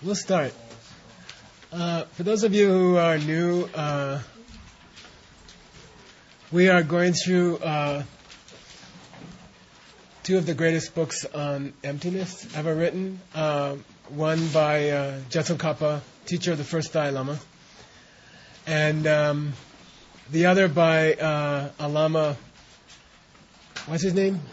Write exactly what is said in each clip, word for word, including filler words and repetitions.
we'll start. Uh, for those of you who are new, uh, we are going through uh, two of the greatest books on emptiness ever written. Uh, one by uh, Jetsun-Kappa, teacher of the first Dalai Lama, and um, the other by uh, a Lama, what's his name?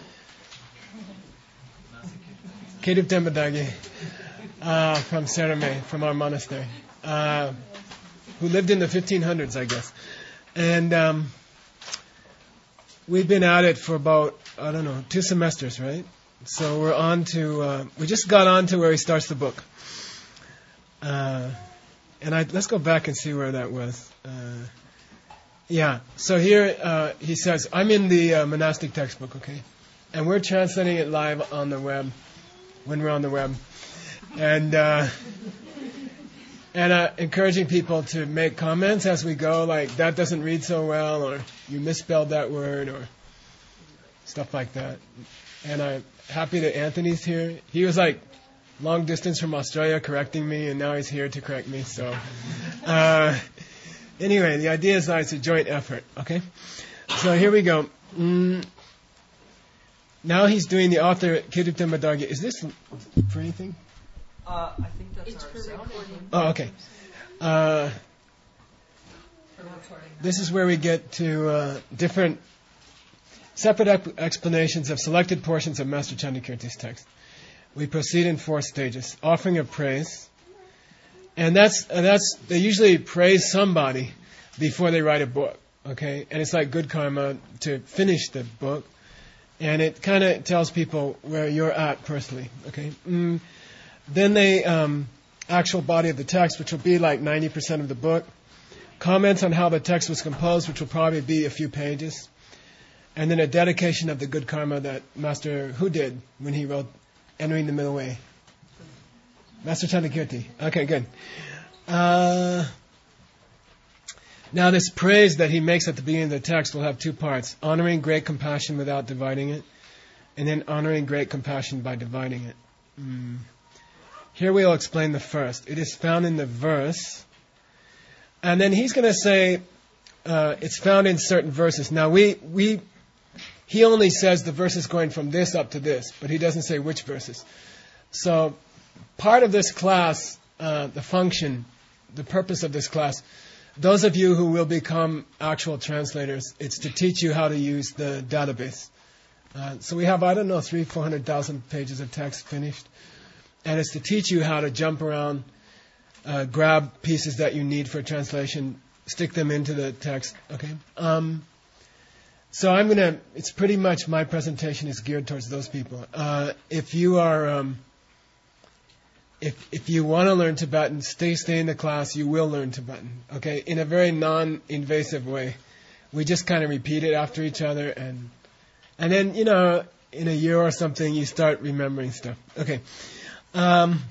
Kedub Tenpa Dage, uh, from Serame, from our monastery, uh, who lived in the fifteen hundreds, I guess. And um, we've been at it for about, I don't know, two semesters, right? So we're on to, uh, we just got on to where he starts the book. Uh, and I, let's go back and see where that was. Uh, yeah, so here uh, he says, I'm in the uh, monastic textbook, okay? And we're translating it live on the web, when we're on the web. And uh, and uh, encouraging people to make comments as we go, like, that doesn't read so well, or you misspelled that word, or stuff like that. And I'm happy that Anthony's here. He was like long distance from Australia correcting me, and now he's here to correct me. So uh, anyway, the idea is that it's a joint effort, okay? So here we go. Mm. Now he's doing the author, Kedub Tenpa Dage. Is this for anything? Uh, I think that's it's our for sound. recording. Oh, okay. Uh, For recording. this is where we get to uh, different separate ep- explanations of selected portions of Master Chandrakirti's text. We proceed in four stages. Offering of praise. And that's, and that's, they usually praise somebody before they write a book, okay? And it's like good karma to finish the book. And it kind of tells people where you're at personally, okay? Mm. Then they, um, actual body of the text, which will be like ninety percent of the book. Comments on how the text was composed, which will probably be a few pages. And then a dedication of the good karma that Master Hu did when he wrote Entering the Middle Way. Master Chandrakirti. Okay, good. Uh, now this praise that he makes at the beginning of the text will have two parts. Honoring great compassion without dividing it. And then honoring great compassion by dividing it. Mm. Here we'll explain the first. It is found in the verse. And then he's going to say uh, it's found in certain verses. Now we we he only says the verses going from this up to this, but he doesn't say which verses. So part of this class, uh, the function, the purpose of this class, those of you who will become actual translators, it's to teach you how to use the database. Uh, so we have, I don't know, three, four hundred thousand pages of text finished. And it's to teach you how to jump around, uh, grab pieces that you need for translation, stick them into the text. Okay. Um, so I'm gonna. It's pretty much my presentation is geared towards those people. Uh, if you are, um, if if you want to learn Tibetan, stay stay in the class. You will learn Tibetan. Okay, in a very non-invasive way. We just kind of repeat it after each other, and and then you know, in a year or something, you start remembering stuff. Okay. Um,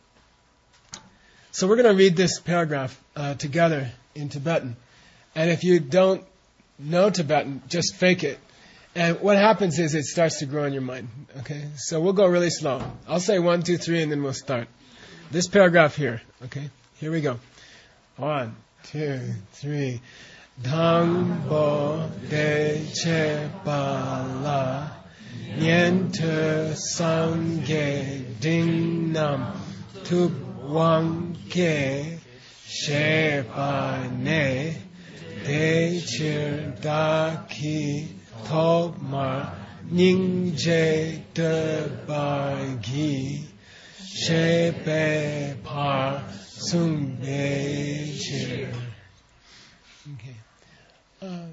so we're going to read this paragraph uh, together in Tibetan. And if you don't know Tibetan, just fake it. And what happens is it starts to grow in your mind. Okay? So we'll go really slow. I'll say one, two, three, and then we'll start. This paragraph here. Okay? Here we go. One, two, three. Dangbo de che ba la. Niente sangye ding nam tu wang ke shepa ne de chir da ki top ma ning je de ba gi shepe par sung be chir. Okay. Uh,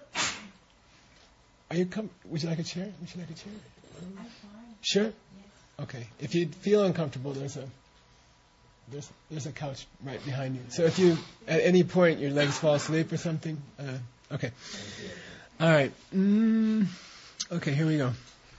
Are you com- Would you like a chair? Would you like a chair? I'm fine. Sure? Yes. Okay. If you feel uncomfortable, there's a there's there's a couch right behind you. So if you at any point your legs fall asleep or something, uh, okay. All right. Mm, okay. Here we go.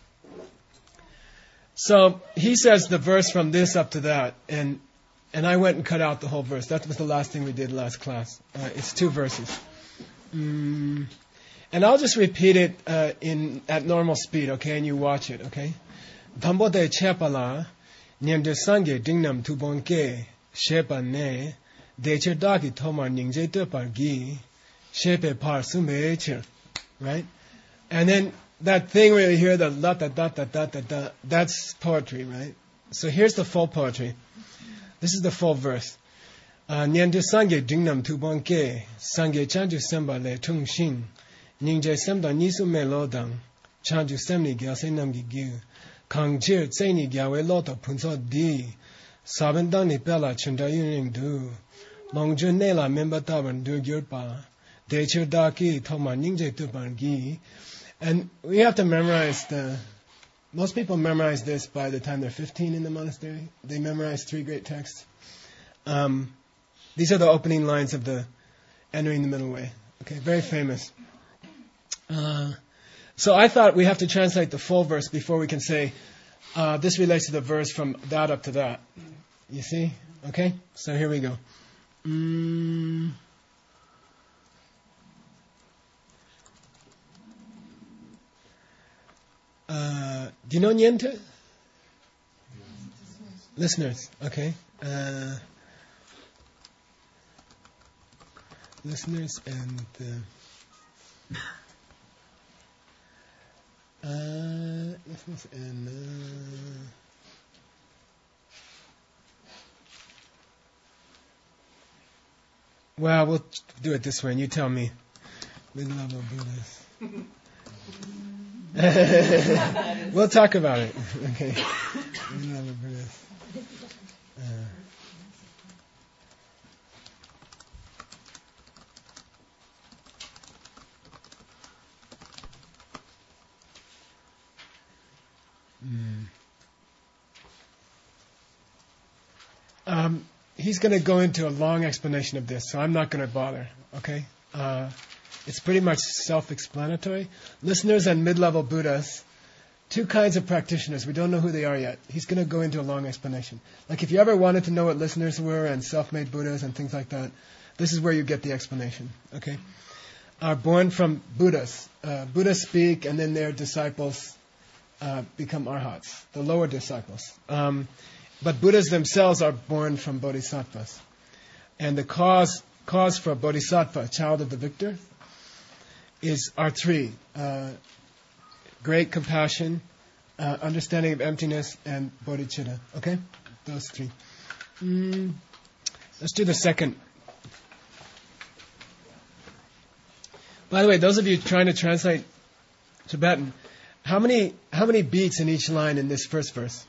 So he says the verse from this up to that, and and I went and cut out the whole verse. That was the last thing we did last class. Uh, it's two verses. Mm. And I'll just repeat it uh, in at normal speed, okay? And you watch it, okay? Dhambo de chepala, nyam de sangye dingnam tu bonke, shepa ne, deche dagi toma ningje pargi, shepe par sumecher. Right? And then that thing where you hear the la da da da da da da, that's poetry, right? So here's the full poetry. This is the full verse. Nyandu sangye dingnam tubonke, sangye chanju semba le tung shin, ningje semda nisu me lodang, chanju semni gyase namgi gyu, kangjir tseni gyawe loto punso di, sabendang ni pela chunda yuning du, longjun nela memba taban du gyurpa, dechir daki toma ningje tuban gi. And we have to memorize the, most people memorize this by the time they're fifteen in the monastery. They memorize three great texts. Um, these are the opening lines of the Entering the Middle Way. Okay, very famous. Uh, so I thought we have to translate the full verse before we can say, uh, this relates to the verse from that up to that. You see? Okay? So here we go. Mm. Uh, do you know Niente? Listeners, okay. Uh, listeners and uh, uh, listeners and uh, well, we'll do it this way, and you tell me. Mid-level Buddhist. We'll talk about it. Okay. Mid-level Buddhist. Uh, mm. Um, he's going to go into a long explanation of this, so I'm not going to bother. Okay. Uh, It's pretty much self-explanatory. Listeners and mid-level Buddhas, two kinds of practitioners. We don't know who they are yet. He's going to go into a long explanation. Like if you ever wanted to know what listeners were and self-made Buddhas and things like that, this is where you get the explanation. Okay? Are born from Buddhas. Uh, Buddhas speak, and then their disciples uh, become arhats, the lower disciples. Um, but Buddhas themselves are born from bodhisattvas. And the cause cause for bodhisattva, child of the victor, is are three: uh, great compassion, uh, understanding of emptiness, and bodhicitta. Okay, those three. Mm, let's do the second. By the way, those of you trying to translate Tibetan, how many how many beats in each line in this first verse?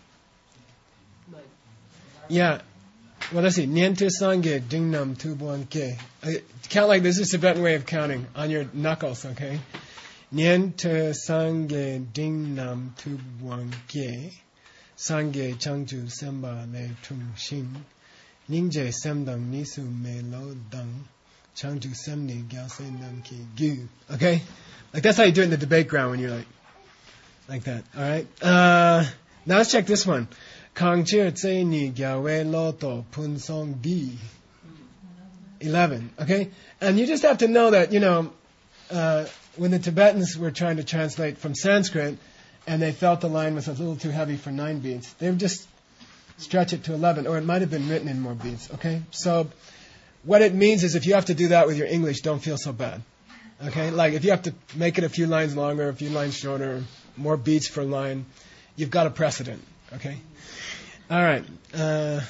Yeah. Well, let's see. Niente sange dingnam tubuan ke. Count like this. This is a Tibetan way of counting on your knuckles, okay? Niente sange dingnam tubuan ke. Sange changju semba le tung shin. Ningje semdang nisu me lo dang. Changju semni gyase nam ki gu. Okay? Like that's how you do it in the debate ground when you're like, like that. All right? Uh, now let's check this one. Kangchir tse ni gyawe loto pun song di. Eleven, okay? And you just have to know that, you know, uh, when the Tibetans were trying to translate from Sanskrit and they felt the line was a little too heavy for nine beats, they would just stretch it to eleven, or it might have been written in more beats, okay? So what it means is if you have to do that with your English, don't feel so bad, okay? Like if you have to make it a few lines longer, a few lines shorter, more beats per line, you've got a precedent, okay? All right. Uh,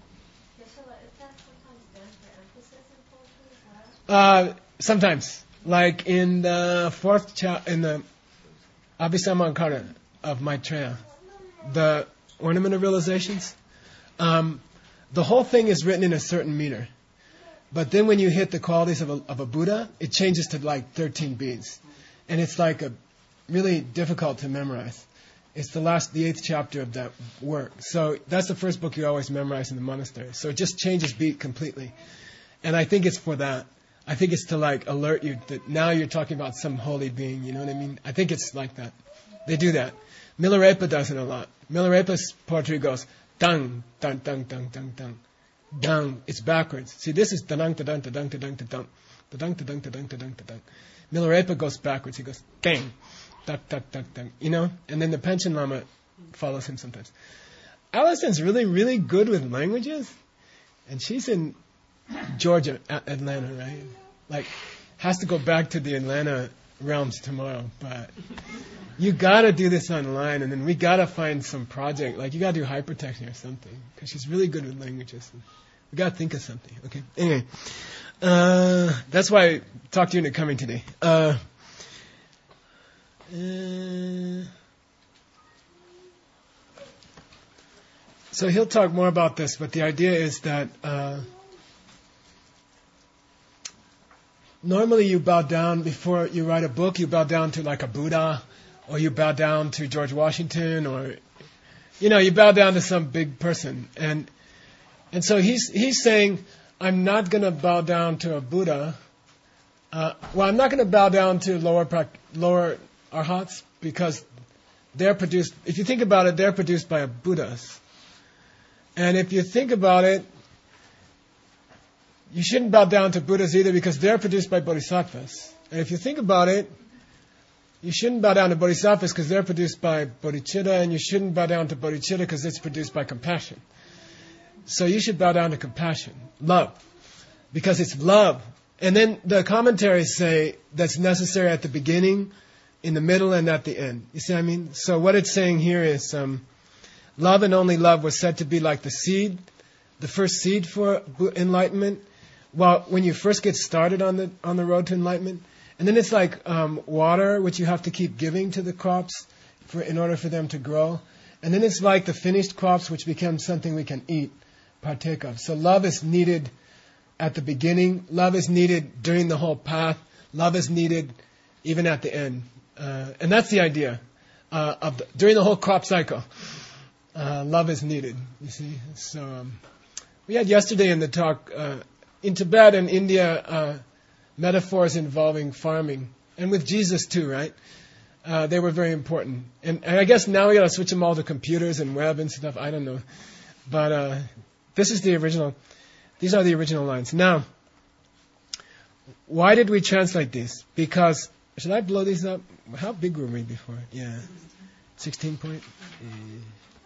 uh, sometimes, like in the fourth cha- in the Abhisamankara of Maitreya, the Ornament of Realizations, um, the whole thing is written in a certain meter. But then when you hit the qualities of a, of a Buddha, it changes to like thirteen beats. And it's like a really difficult to memorize. It's the last, the eighth chapter of that work. So that's the first book you always memorize in the monastery. So it just changes beat completely. And I think it's for that. I think it's to like alert you that now you're talking about some holy being, you know what I mean? I think it's like that. They do that. Milarepa does it a lot. Milarepa's poetry goes, dang, dang, dang, dang, dang, dang, dang. It's backwards. See, this is da-dang, da-dang, da-dang, da-dang, da-dang, da-dang, da-dang, da-dang, da-dang, da-dang. Milarepa goes backwards. He goes, dang. Duck, duck, duck, duck, you know? And then the Panchen Lama follows him sometimes. Alison's really, really good with languages. and she's in Georgia, A- Atlanta, right? Like, has to go back to the Atlanta realms tomorrow, but you gotta do this online, and then we gotta find some project. Like, you gotta do hypertext or something, because she's really good with languages. We gotta think of something. Okay. Anyway, uh, that's why I talked you into coming today. Uh, uh, so he'll talk more about this, but the idea is that uh, normally you bow down before you write a book. You bow down to like a Buddha, or you bow down to George Washington, or you know, you bow down to some big person, and and so he's he's saying, I'm not going to bow down to a Buddha. Uh, well, I'm not going to bow down to lower prac- lower arhats, because they're produced. If you think about it, they're produced by Buddhas, and if you think about it, you shouldn't bow down to Buddhas either, because they're produced by Bodhisattvas. And if you think about it, you shouldn't bow down to Bodhisattvas because they're produced by Bodhicitta, and you shouldn't bow down to Bodhicitta because it's produced by compassion. So you should bow down to compassion, love, because it's love. And then the commentaries say that's necessary at the beginning, in the middle, and at the end. You see what I mean? So what it's saying here is um, love and only love was said to be like the seed, the first seed for enlightenment. Well, when you first get started on the on the road to enlightenment, and then it's like um, water, which you have to keep giving to the crops for in order for them to grow, and then it's like the finished crops, which become something we can eat, partake of. So love is needed at the beginning. Love is needed during the whole path. Love is needed even at the end, uh, and that's the idea uh, of the, during the whole crop cycle. Uh, love is needed. You see, so um, we had yesterday in the talk. Uh, In Tibet and India, uh, metaphors involving farming, and with Jesus too, right? Uh, they were very important. And, and I guess now we got to switch them all to computers and web and stuff. I don't know, but uh, this is the original. These are the original lines. Now, why did we translate these? Because should I blow these up? How big were we before? Yeah, sixteen point. Mm.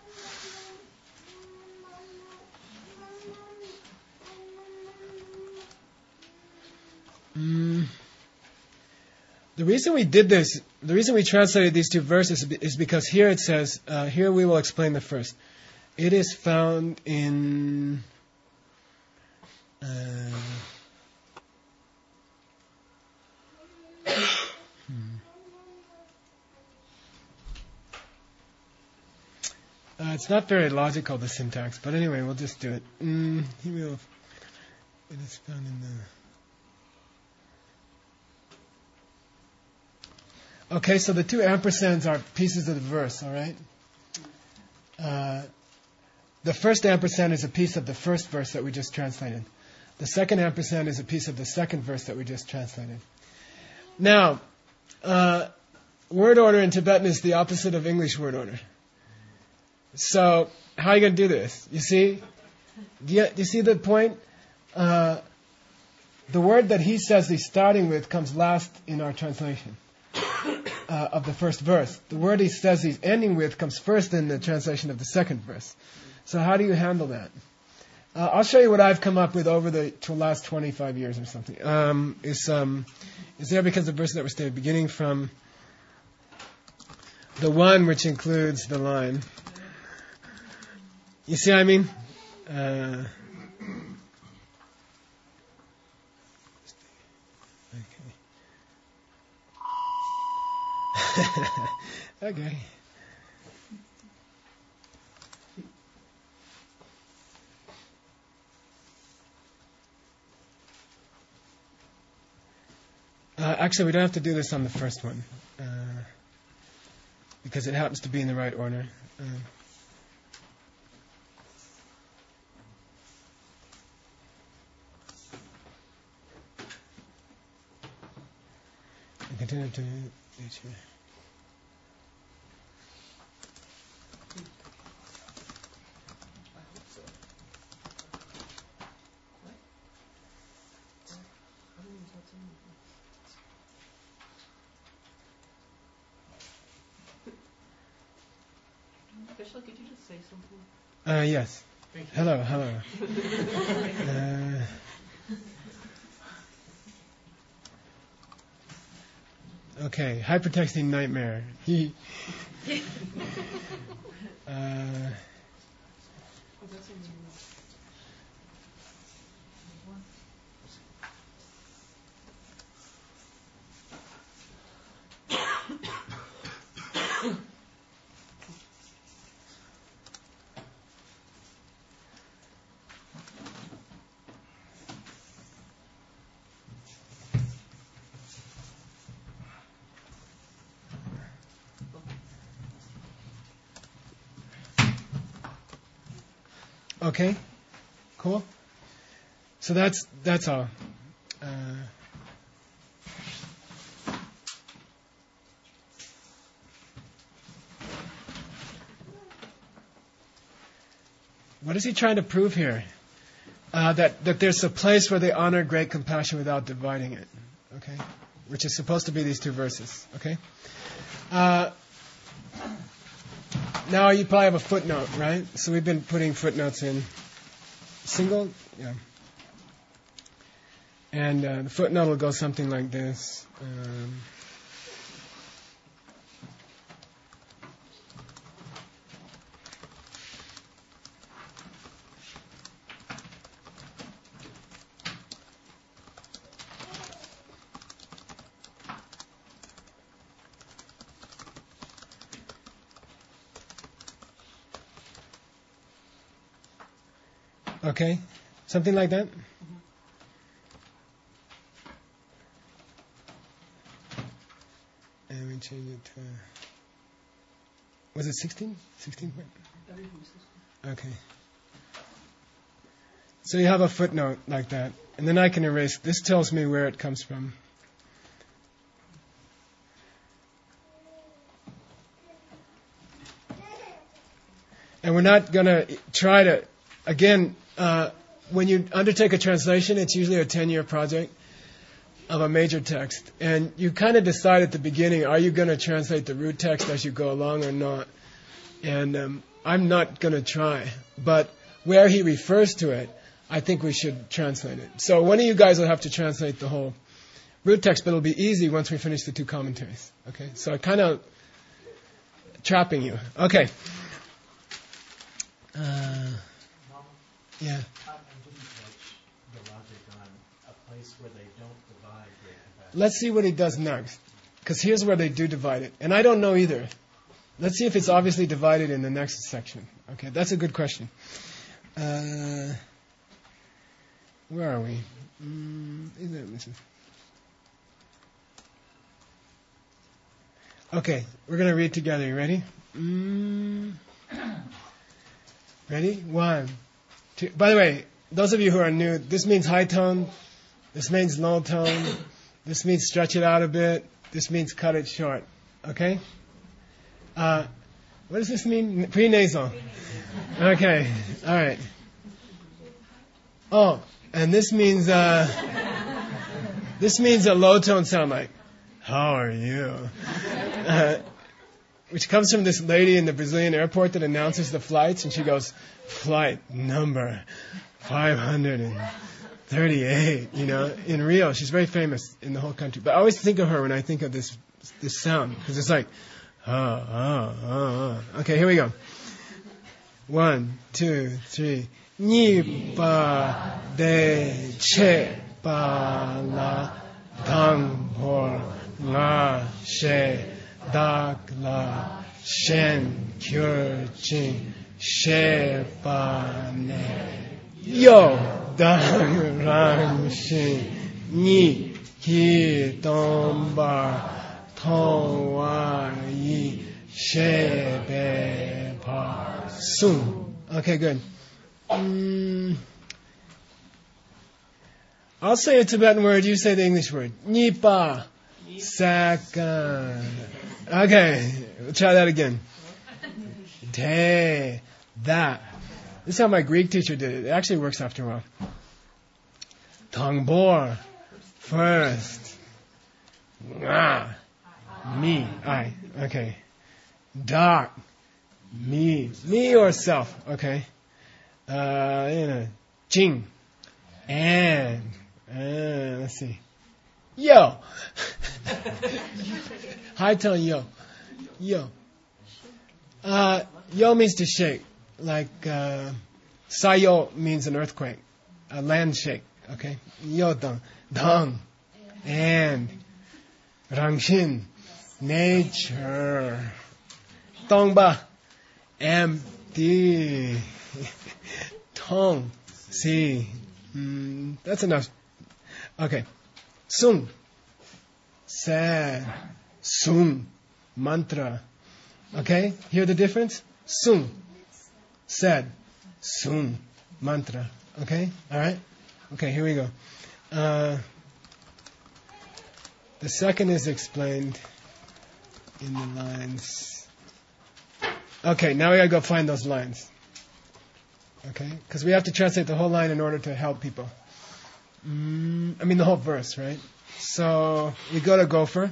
Mm. The reason we did this, the reason we translated these two verses is because here it says, uh, here we will explain the first. It is found in uh, hmm. uh, it's not very logical, the syntax, but anyway, we'll just do it. Mm, here we will. It is found in the. Okay, so the two ampersands are pieces of the verse, all right? Uh, the first ampersand is a piece of the first verse that we just translated. The second ampersand is a piece of the second verse that we just translated. Now, uh, word order in Tibetan is the opposite of English word order. So, how are you going to do this? You see? Do you, do you see the point? Uh, the word that he says he's starting with comes last in our translation. Uh, of the first verse. The word he says he's ending with comes first in the translation of the second verse. So how do you handle that? Uh, I'll show you what I've come up with over the to last twenty-five years or something. Um, is um, is there because the verse that we're studying, beginning from the one which includes the line. You see what I mean? Uh, okay. Uh, actually, we don't have to do this on the first one uh, because it happens to be in the right order. Uh, continue to. Vishal, could you just say something? Uh, yes. Hello, hello. Uh, okay, hypertexting nightmare. He. uh, Okay, cool. So that's that's all. Uh, what is he trying to prove here? Uh, that that there's a place where they honor great compassion without dividing it. Okay, which is supposed to be these two verses. Okay. Uh, now you probably have a footnote, right? So we've been putting footnotes in. Single, yeah. And uh, the footnote will go something like this. Um, okay, something like that. And we change it to, was it sixteen? sixteen? Okay. So you have a footnote like that. And then I can erase. This tells me where it comes from. And we're not going to try to, again, uh, when you undertake a translation, it's usually a ten-year project of a major text. And you kind of decide at the beginning, are you going to translate the root text as you go along or not? And um, I'm not going to try. But where he refers to it, I think we should translate it. So one of you guys will have to translate the whole root text, but it'll be easy once we finish the two commentaries. Okay? So I'm kind of trapping you. Okay. Uh, yeah. Let's see what he does next. Because here's where they do divide it. And I don't know either. Let's see if it's obviously divided in the next section. Okay, that's a good question. Uh, where are we? Mm, is it, okay, we're going to read together. You ready? Mm, ready? One, two. By the way, those of you who are new, this means high tone. This means low tone. This means stretch it out a bit. This means cut it short. Okay? Uh, what does this mean? Pre-nasal. Okay. All right. Oh, and this means uh, this means a low tone sound like, how are you? Uh, which comes from this lady in the Brazilian airport that announces the flights, and she goes, flight number five hundred thirty-eight, you know, in Rio. She's very famous in the whole country. But I always think of her when I think of this this sound, because it's like, ah, ah, ah, ah. Okay, here we go. One, two, three. Ni pa de che pa la tang por la she dak la shen kyur chin she pa ne yo dang rang shin ni ki don ba tong wa yi she be pa sun. Okay, good. Mm, I'll say a Tibetan word, you say the English word. Nipa. Second. Okay, we'll try that again. Te. That. This is how my Greek teacher did it. It actually works after a while. Tangbor. First. Nga. Me. I. Okay. Dak. Me. Me or self. Okay. Uh, you know, jing. And, uh, let's see. Yo. High tone yo. Yo. Uh, yo means to shake. Like, uh, sayo means an earthquake. A land shake. Okay? Yo dong. Dong. And. Rangshin. Nature. Tongba. Empty. Tong. See. Mm, that's enough. Okay. Sung. Sad. Sung. Mantra. Okay? Hear the difference? Sung. Sad. Sung. Mantra. Okay? Alright? Okay, here we go. Uh, the second is explained in the lines. Okay, now we gotta go find those lines. Okay? Because we have to translate the whole line in order to help people. Mm, I mean the whole verse, right? So, we go to Gopher.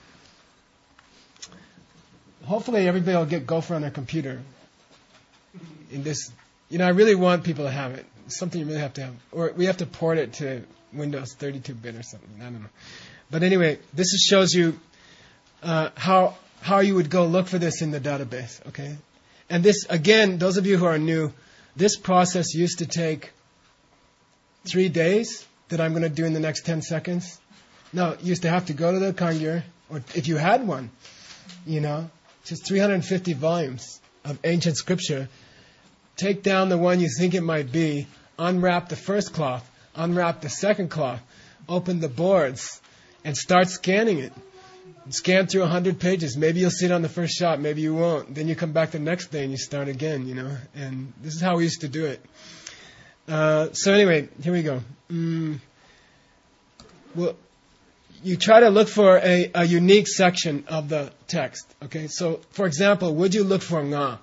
Hopefully everybody will get Gopher on their computer. In this, you know, I really want people to have it. It's something you really have to have. Or we have to port it to Windows thirty-two bit or something. I don't know. But anyway, this just shows you uh, how how you would go look for this in the database, okay? And this, again, those of you who are new, this process used to take three days that I'm going to do in the next ten seconds. No, you used to have to go to the Kangyur, or if you had one, you know, just three hundred fifty volumes of ancient scripture. Take down the one you think it might be, unwrap the first cloth, unwrap the second cloth, open the boards, and start scanning it. Scan through one hundred pages. Maybe you'll see it on the first shot, maybe you won't. Then you come back the next day and you start again, you know. And this is how we used to do it. Uh, so anyway, here we go. Mm, well, you try to look for a, a unique section of the text. Okay, so for example, would you look for nga?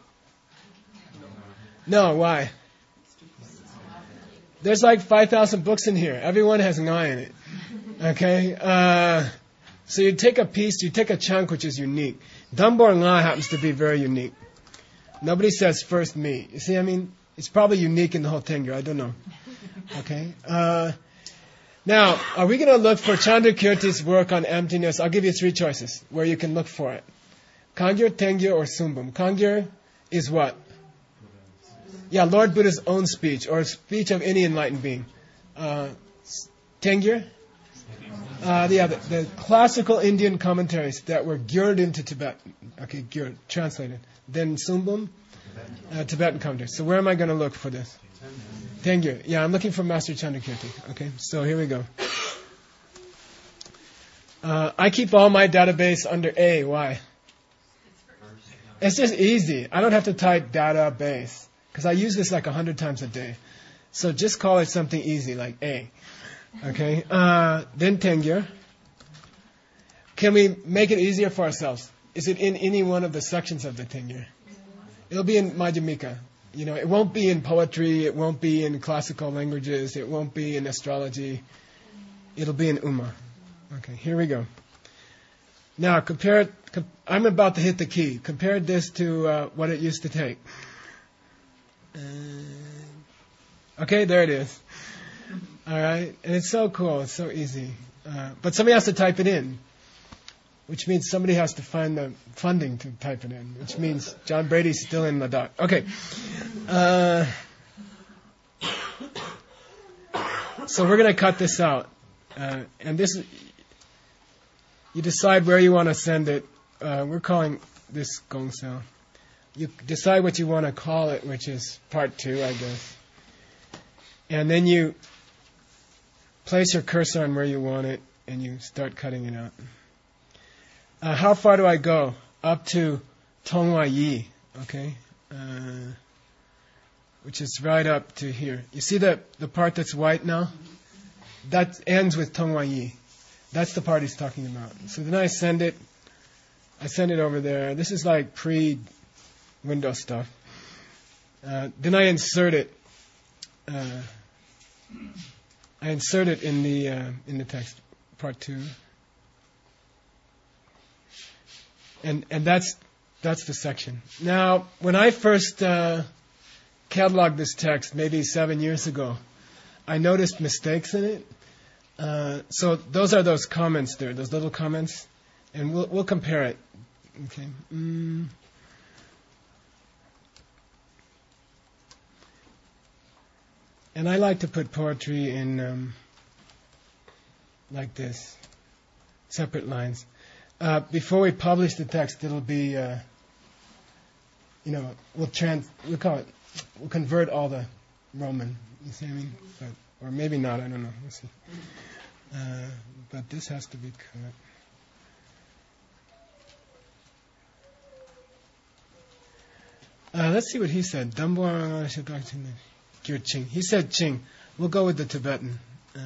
No, why? There's like five thousand books in here. Everyone has nga in it. Okay? Uh, so you take a piece, you take a chunk which is unique. Dambor nga happens to be very unique. Nobody says first me. You see, I mean, it's probably unique in the whole Tengyur. I don't know. Okay? Uh, now, are we going to look for Chandrakirti's work on emptiness? I'll give you three choices where you can look for it. Kangyur, Tengyur, or Sumbum. Kangyur is what? Yeah, Lord Buddha's own speech, or speech of any enlightened being. Uh, Tengyur? Uh, yeah, the, the classical Indian commentaries that were gyured into Tibetan. Okay, gyured, translated. Then Sumbum, uh, Tibetan commentaries. So where am I going to look for this? Tengyur. Yeah, I'm looking for Master Chandrakirti. Okay, so here we go. Uh, I keep all my database under A. Why? It's just easy. I don't have to type database. Because I use this like a hundred times a day. So just call it something easy, like A. Okay? Uh, then Tengyur. Can we make it easier for ourselves? Is it in any one of the sections of the Tengyur? It'll be in Madhyamika. You know, it won't be in poetry. It won't be in classical languages. It won't be in astrology. It'll be in Uma. Okay, here we go. Now, compare it. Com- I'm about to hit the key. Compare this to uh, what it used to take. Uh, okay, there it is. All right, and it's so cool. It's so easy. Uh, but somebody has to type it in, which means somebody has to find the funding to type it in, which means John Brady's still in Ladakh. Okay. Uh, so we're going to cut this out. Uh, and this, you decide where you want to send it. Uh, we're calling this Gongseo. You decide what you want to call it, which is part two, I guess. And then you place your cursor on where you want it, and you start cutting it out. Uh, how far do I go? Up to Tonghua Yi, okay? Uh, which is right up to here. You see the, the part that's white now? That ends with Tonghua Yi. That's the part he's talking about. So then I send it, I send it over there. This is like pre-Windows stuff. Uh, then I insert it. Uh, I insert it in the uh, in the text, part two. And and that's that's the section. Now, when I first uh, cataloged this text maybe seven years ago, I noticed mistakes in it. Uh, so those are those comments there, those little comments, and we'll we'll compare it. Okay. Mm. And I like to put poetry in um, like this, separate lines. Uh, before we publish the text, it'll be, uh, you know, we'll trans, we'll call it, we'll convert all the Roman. You see what I mean? But, or maybe not. I don't know. We'll see. Uh, but this has to be correct. Uh, let's see what he said. He said Ching. We'll go with the Tibetan. Uh,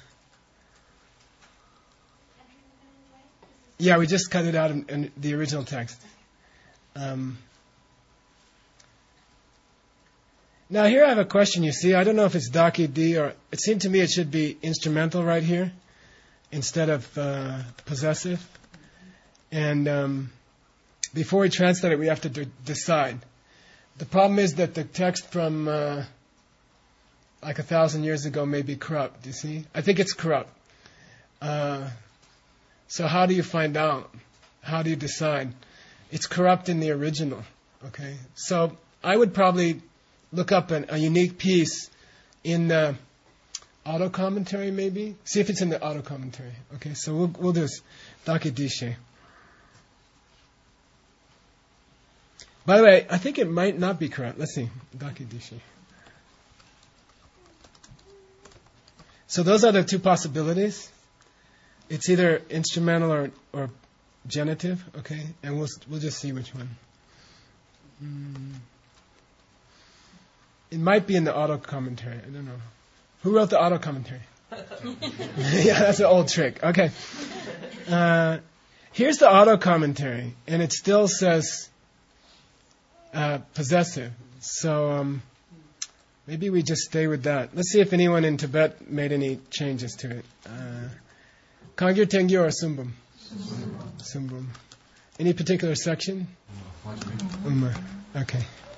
yeah, we just cut it out in, in the original text. Um, now here I have a question, you see. I don't know if it's Daki D or... It seemed to me it should be instrumental right here instead of uh, possessive. And um, before we translate it, we have to d- decide. The problem is that the text from uh, like a thousand years ago may be corrupt, you see? I think it's corrupt. Uh, so how do you find out? How do you decide? It's corrupt in the original, okay? So I would probably look up an, a unique piece in the auto commentary, maybe? See if it's in the auto commentary, okay? So we'll, we'll do this. Daki Dishe. By the way, I think it might not be correct. Let's see. Daki Dishe. So those are the two possibilities. It's either instrumental or, or genitive, okay? And we'll we'll just see which one. Mm. It might be in the auto commentary. I don't know. Who wrote the auto commentary? Yeah, that's an old trick. Okay. Uh, here's the auto commentary, and it still says uh, possessive. So um, maybe we just stay with that. Let's see if anyone in Tibet made any changes to it. Kangyo, Tengyo, or Sumbum? Sumbum. Any particular section? Umma. Okay.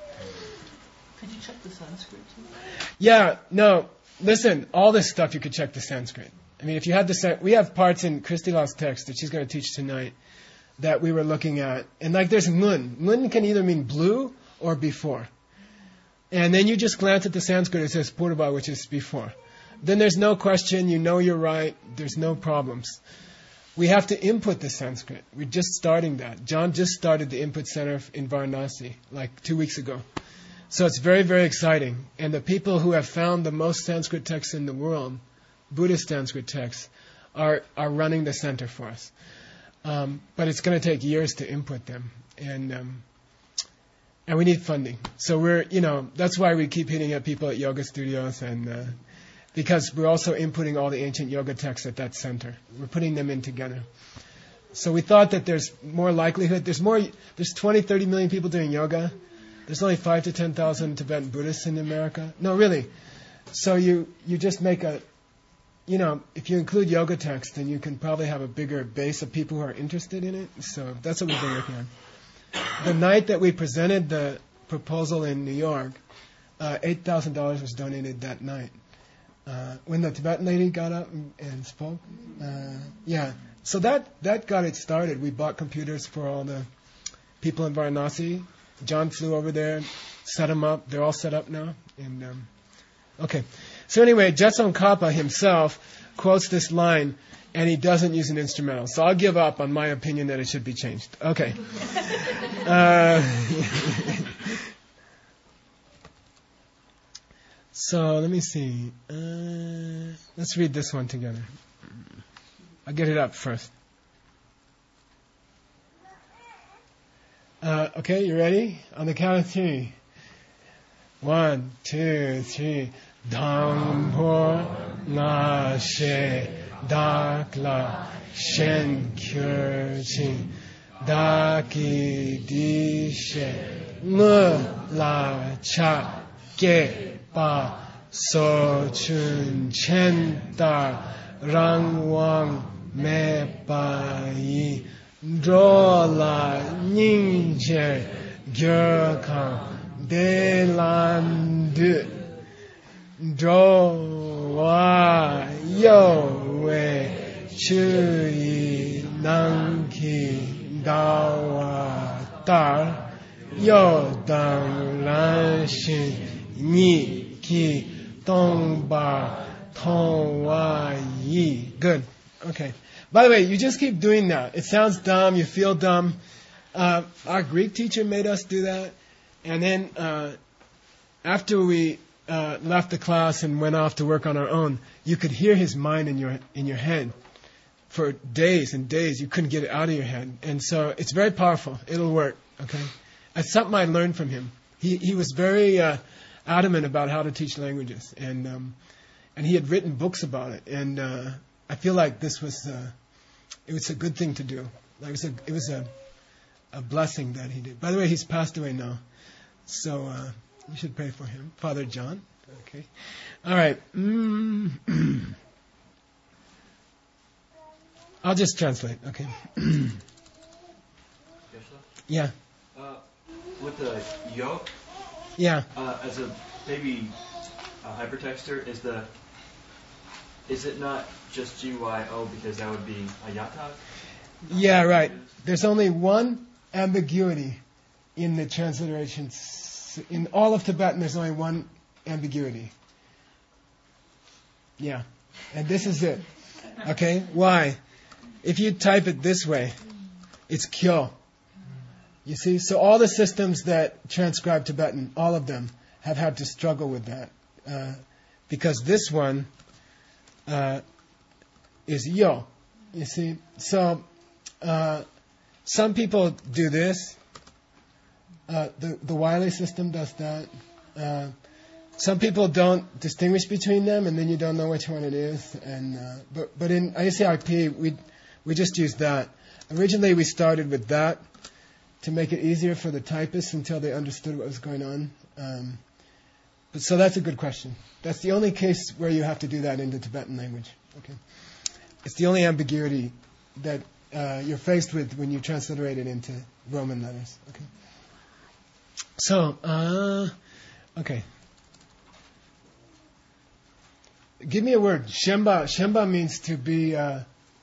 Could you check the Sanskrit too? Yeah, no. Listen, all this stuff you could check the Sanskrit. I mean, if you had the San- we have parts in Christy Law's text that she's going to teach tonight that we were looking at. And like there's mun. Mun can either mean blue or before. And then you just glance at the Sanskrit, it says purva, which is before. Then there's no question, you know you're right, there's no problems. We have to input the Sanskrit. We're just starting that. John just started the input center in Varanasi like two weeks ago. So it's very, very exciting. And the people who have found the most Sanskrit texts in the world, Buddhist Sanskrit texts, are, are running the center for us. Um, but it's going to take years to input them. And um, and we need funding. So we're, you know, that's why we keep hitting at people at yoga studios and... Uh, because we're also inputting all the ancient yoga texts at that center. We're putting them in together. So we thought that there's more likelihood. There's more. There's twenty, thirty million people doing yoga. There's only five to ten thousand Tibetan Buddhists in America. No, really. So you, you just make a, you know, if you include yoga texts, then you can probably have a bigger base of people who are interested in it. So that's what we've been working on. The night that we presented the proposal in New York, uh, eight thousand dollars was donated that night. Uh, when the Tibetan lady got up and, and spoke, uh, yeah. So that, that got it started. We bought computers for all the people in Varanasi. John flew over there, set them up. They're all set up now. And um, okay. So anyway, Jetson Kappa himself quotes this line, and he doesn't use an instrumental. So I'll give up on my opinion that it should be changed. Okay. uh, So let me see. Uh, let's read this one together. I'll get it up first. Uh, okay, you ready? On the count of three. One, two, three. Dhampo na she dakla shen kyurchin daki di she ngu la cha ke pa so chun chen dar rang wang me pa yi dro la ning che gyur kan de lan D. Do wa yo we chu yi nang ki da wa da yo dang lan xin ni ki dong ba tong wa yi. Good. Okay. By the way, you just keep doing that. It sounds dumb. You feel dumb. Uh, our Greek teacher made us do that. And then uh, after we uh, left the class and went off to work on our own, you could hear his mind in your in your head for days and days. You couldn't get it out of your head. And so it's very powerful. It'll work. Okay. It's something I learned from him. He he was very uh, adamant about how to teach languages, and um, and he had written books about it. And uh, I feel like this was uh, it was a good thing to do. Like it was a it was a a blessing that he did. By the way, he's passed away now, so uh, you should pray for him, Father John. Okay, all right. Mm. I'll just translate. Okay. Yeah. Uh, with the yo, Yeah. uh, as a maybe a hypertexter, is the is it not just G Y O because that would be ayata? Yeah, right. There's only one ambiguity in the transliterations. In all of Tibetan, there's only one ambiguity. Yeah. And this is it. Okay? Why? If you type it this way, it's kyo. You see? So all the systems that transcribe Tibetan, all of them, have had to struggle with that. Uh, because this one uh, is yo. You see? So uh, some people do this. Uh, the, the Wiley system does that. Uh, some people don't distinguish between them, and then you don't know which one it is. And uh, but but in I C R P, we we just use that. Originally, we started with that to make it easier for the typists until they understood what was going on. Um, but so that's a good question. That's the only case where you have to do that in the Tibetan language. Okay, it's the only ambiguity that uh, you're faced with when you transliterate it into Roman letters. Okay. So, uh, okay. Give me a word. Shemba. Shemba means to be. Uh,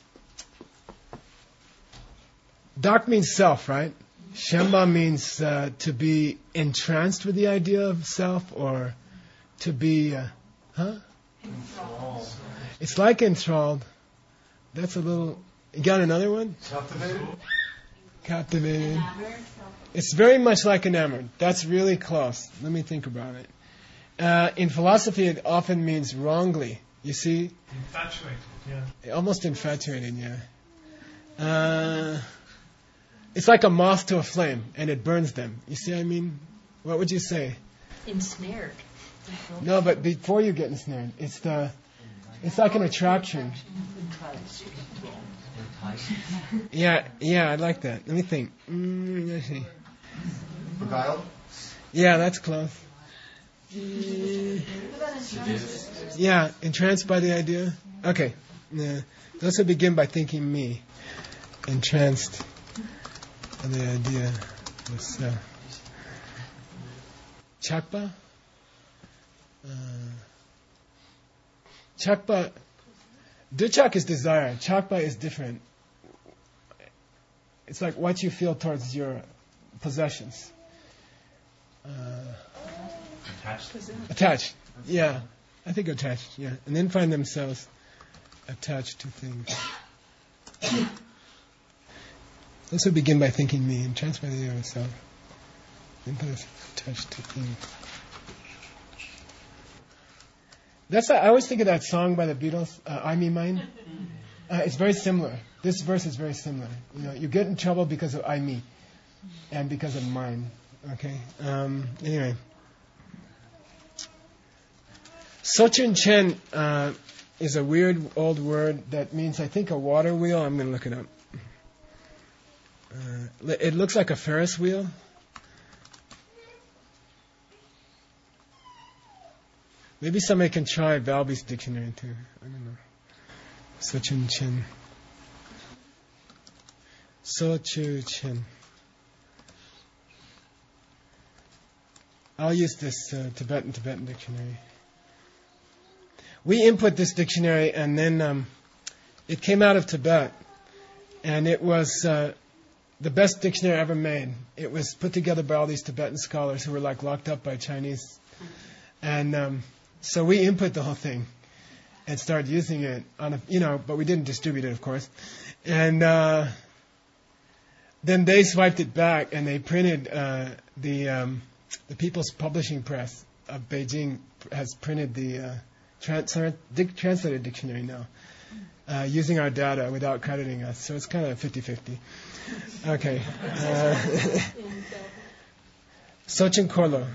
dark means self, right? Shemba means uh, to be entranced with the idea of self, or to be, uh, huh? Enthralled. It's like enthralled. That's a little. You got another one? Captivated. Captivated. It's very much like enamored. That's really close. Let me think about it. Uh, in philosophy, it often means wrongly. You see? Infatuated, yeah. Almost infatuated, yeah. Uh, it's like a moth to a flame, and it burns them. You see what I mean? What would you say? Ensnared. No, but before you get ensnared, it's the, it's like an attraction. Yeah, yeah, I like that. Let me think. Mm, let's see. Beguiled. Yeah, that's close. Mm, yeah, entranced by the idea. Okay. Yeah. Those who begin by thinking me, entranced by the idea of self. Chakpa. Uh, Chakpa. Duchak is desire. Chakpa is different. It's like what you feel towards your possessions. Uh, Attached. attached. Yeah. I think attached, yeah. And then find themselves attached to things. Those who begin by thinking me and transfer the idea of self. Then put us attached to things. That's I always think of that song by the Beatles, uh, I Me Mine. Uh, it's very similar. This verse is very similar. You know, you get in trouble because of I me, and because of mine. Okay. Um, anyway, Sochun Chen uh, is a weird old word that means, I think, a water wheel. I'm going to look it up. Uh, it looks like a Ferris wheel. Maybe somebody can try Valby's dictionary too. I don't know. Sochun Chen. Sochu Chen. I'll use this uh, Tibetan Tibetan dictionary. We input this dictionary, and then um, it came out of Tibet, and it was uh, the best dictionary ever made. It was put together by all these Tibetan scholars who were like locked up by Chinese, and um, so we input the whole thing and started using it on a, you know, but we didn't distribute it, of course, and uh, then they swiped it back and they printed uh, the um, the People's Publishing Press of Beijing has printed the uh, trans- dic- translated dictionary now, uh, using our data without crediting us. So it's kind of fifty-fifty. Okay. Uh, Sochin Korlo.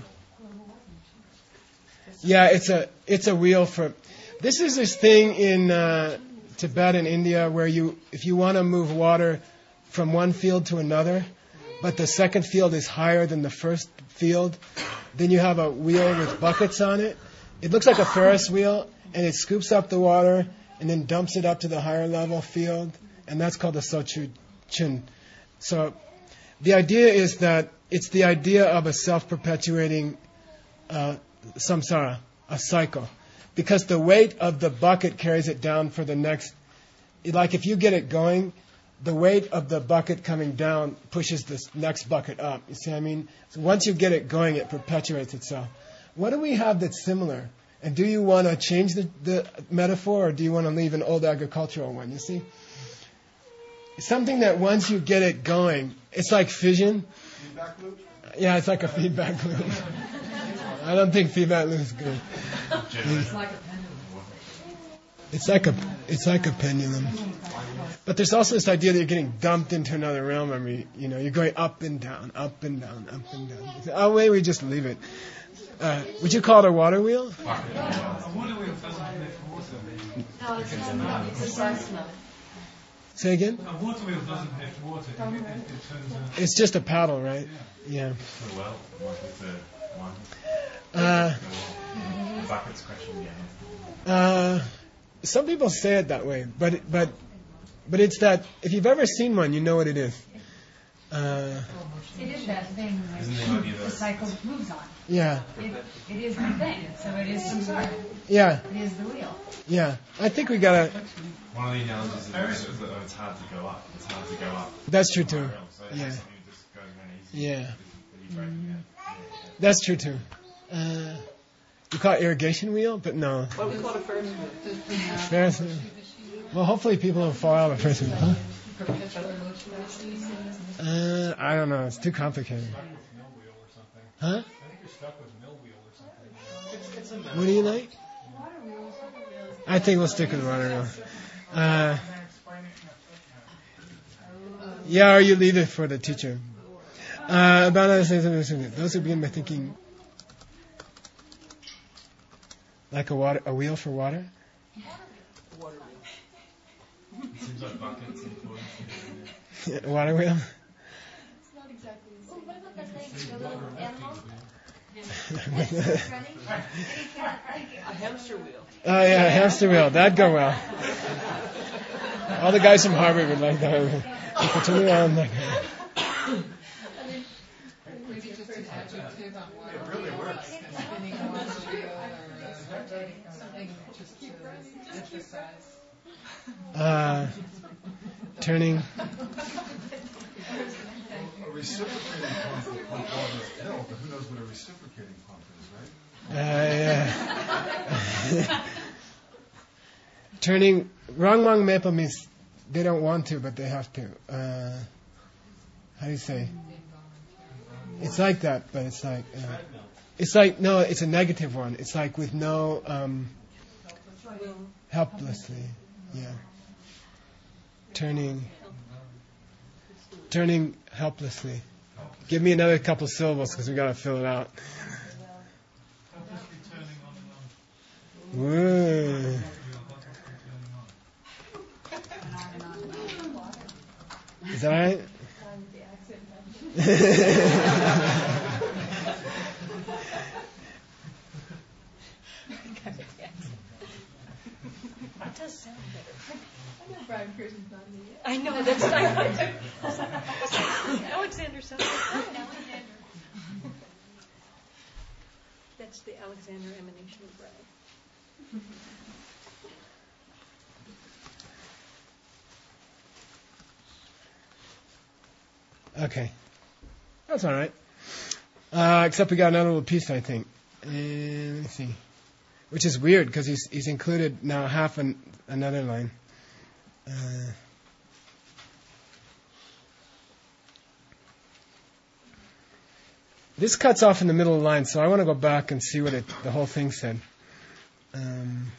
Yeah, it's a it's a wheel for. This is this thing in uh, Tibet and India where you, if you want to move water from one field to another, but the second field is higher than the first field, then you have a wheel with buckets on it. It looks like a Ferris wheel, and it scoops up the water and then dumps it up to the higher level field, and that's called a Sochu Chin. So the idea is that it's the idea of a self-perpetuating uh, samsara, a cycle, because the weight of the bucket carries it down for the next. Like if you get it going, the weight of the bucket coming down pushes this next bucket up. You see what I mean? So once you get it going, it perpetuates itself. What do we have that's similar? And do you want to change the, the metaphor, or do you want to leave an old agricultural one? You see? Something that once you get it going, it's like fission. Feedback loop? Yeah, it's like a feedback loop. I don't think feedback loop is good. It's like a pendulum. It's like a it's like a pendulum. But there's also this idea that you're getting dumped into another realm. I mean, you know, you're going up and down, up and down, up and down. Oh, wait, we just leave it. Uh, would you call it a water wheel? A water wheel doesn't lift water. No, it's not. It's a seismic. Say again? A water wheel doesn't lift water. It, it, it turns a... It's just a paddle, right? Yeah. The well, like with the one. Uh, The bucket's crashing down. uh, some people say it that way, but it, but but it's that if you've ever seen one, you know what it is. Uh, It is that thing Isn't the idea that the that cycle moves on. yeah, It, it is the thing, so it is some sort of, yeah, it is the wheel. yeah. I think we gotta. one of the analogies is that oh, it's hard to go up. It's hard to go up. That's true too. So it Yeah. has something just going on easy. Yeah, That you break it. that's true too. Uh, you call it irrigation wheel, but no. What do we call a Ferris wheel? Ferris wheel. Well, hopefully people don't fall out of Ferris wheel. Huh? Uh, I don't know. It's too complicated. Huh? I think you're stuck with mill wheel or something. What do you like? I think we'll stick with water wheel. Uh, yeah, or you leave it for the teacher. Uh, about other things, those who begin by thinking like a water, a wheel for water. Water wheel. It seems like buckets and toys. Yeah, water wheel. It's not exactly the same. What about that thing, the little animal? A hamster wheel. Oh yeah, hamster wheel. That'd go well. All the guys from Harvard would like that. You continue on like that. Maybe just an adjective on water. It really works. Spinning a water wheel or something just to emphasize. Uh, turning. A reciprocating pump will pump water uphill, but who knows what a reciprocating pump is, right? Uh, yeah. Turning. Rangmang Mepa means they don't want to, but they have to. Uh, how do you say? It's like that, but it's like. Uh, it's like, no, it's a negative one. It's like with no. Um, helplessly. Yeah. Turning. Turning helplessly. Give me another couple syllables because we got to fill it out. Helplessly turning on and on. Whoa. Is that right? It does sound better. I know Brian Pearson's not in it. I know, that's like Alexander sounds like Alexander. It's the Alexander emanation of Ray. Okay. That's all right. Uh, except we got another little piece, I think. And let me see. Which is weird because he's he's included now half an, another line. Uh, this cuts off in the middle of the line, so I want to go back and see what it, the whole thing said. Um,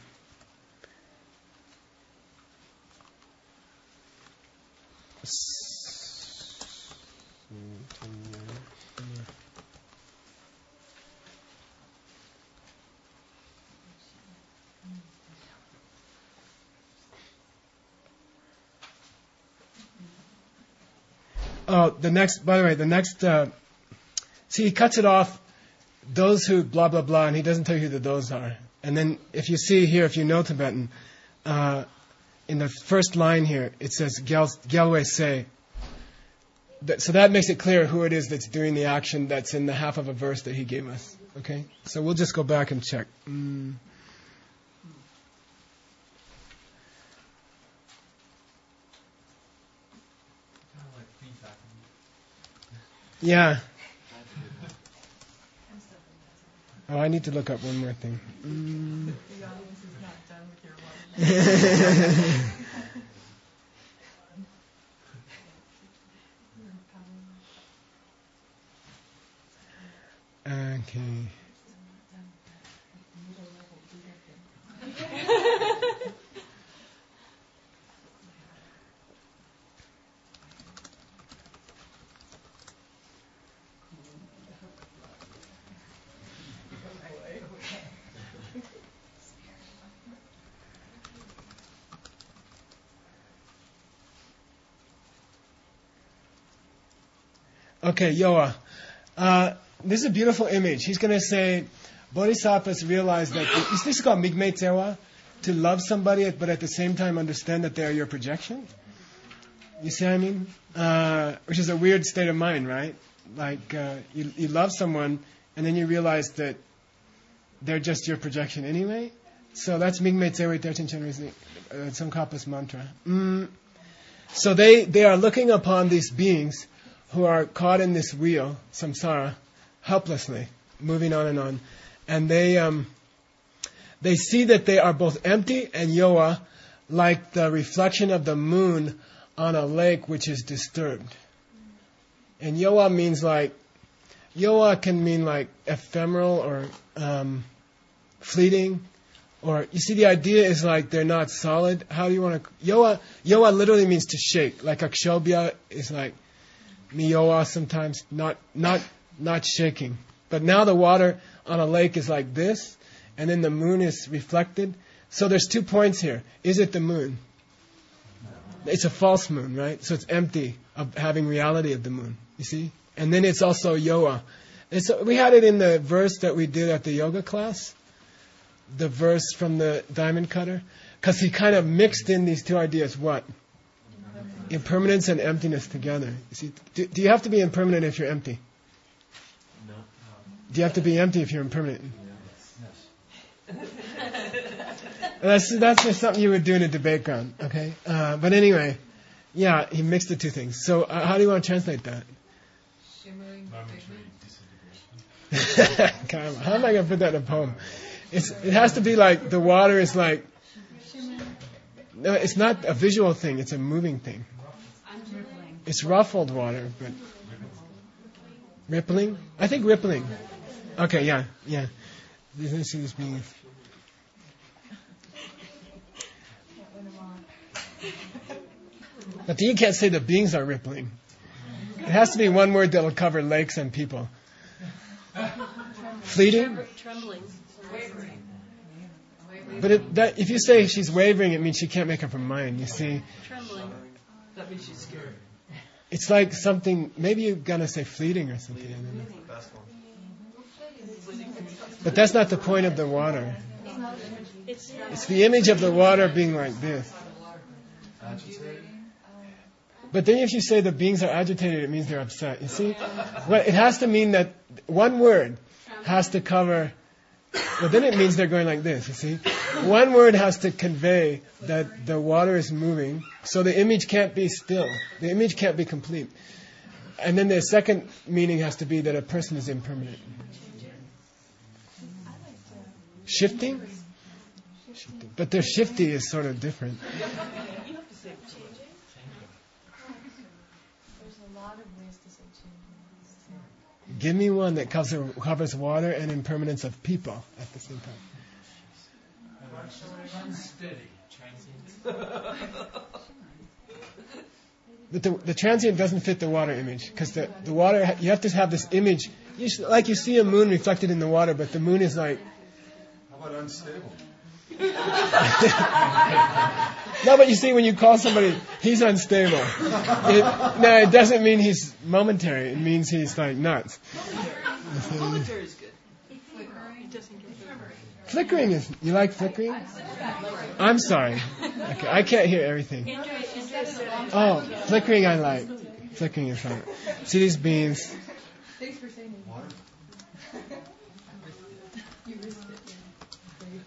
Oh, the next, by the way, the next, uh, see, he cuts it off, those who blah, blah, blah, and he doesn't tell you who the those are. And then if you see here, if you know Tibetan, uh, in the first line here, it says, Gyalwe say. That, so that makes it clear who it is that's doing the action that's in the half of a verse that he gave us. Okay? So we'll just go back and check. Mm. Yeah. Oh, I need to look up one more thing. Mm. The audience is not done with your one. Okay. Okay, Yoa. Uh, this is a beautiful image. He's going to say, Bodhisattvas realize that, is this called Migme Tsewa? To love somebody, but at the same time understand that they are your projection? You see what I mean? Uh, which is a weird state of mind, right? Like, uh, you, you love someone, and then you realize that they're just your projection anyway. So that's Migme Tsewa Terchen Chenri's Tsongkhapa's mantra. Mm. So they, they are looking upon these beings who are caught in this wheel, samsara, helplessly, moving on and on. And they um, they see that they are both empty and yoa, like the reflection of the moon on a lake which is disturbed. And yoa means like, yoa can mean like ephemeral or um, fleeting. Or, you see, the idea is like they're not solid. How do you want to... Yoa, yoa literally means to shake. Like akshobhya is like miyoa sometimes, not not not shaking. But now the water on a lake is like this, and then the moon is reflected. So there's two points here. Is it the moon? It's a false moon, right? So it's empty of having reality of the moon, you see? And then it's also yoa. It's, we had it in the verse that we did at the yoga class, the verse from the Diamond Cutter, because he kind of mixed in these two ideas. What? Impermanence and emptiness together. You see, do, do you have to be impermanent if you're empty? No. Do you have to be empty if you're impermanent? That's that's just something you would do in a debate ground, okay? Uh, but anyway, yeah, he mixed the two things. So uh, how do you want to translate that? Shimmering Karma. How am I going to put that in a poem? It's, it has to be like the water is like... No, it's not a visual thing. It's a moving thing. It's ruffled water, but... Rippling? I think rippling. Okay, yeah, yeah. This is being... But you can't say the beings are rippling. It has to be one word that will cover lakes and people. Fleeting? Trembling. Wavering. But it, that, if you say she's wavering, it means she can't make up her mind, you see. Trembling. That means she's scared. It's like something, maybe you're going to say fleeting or something. I don't know. But that's not the point of the water. It's, It's the image of the water being like this. But then if you say the beings are agitated, it means they're upset. You see? Well, it has to mean that one word has to cover Well, then it means they're going like this, you see. One word has to convey that the water is moving, so the image can't be still. The image can't be complete. And then the second meaning has to be that a person is impermanent. Shifting? Shifting. But their shifty is sort of different. There's a lot of ways to say changing. Give me one that covers, covers water and impermanence of people at the same time. Unsteady. But the, the transient doesn't fit the water image, because the, the water, you have to have this image, you should, like you see a moon reflected in the water, but the moon is like... How about unstable? No, but you see, when you call somebody, he's unstable. It, no, it doesn't mean he's momentary. It means he's like nuts. Momentary is good. It doesn't get Flickering is, you like flickering? I'm sorry. Okay, I can't hear everything. Oh, flickering I like. Flickering is fine. See these beams? Thanks for saying it. Water? You risked it. Yeah.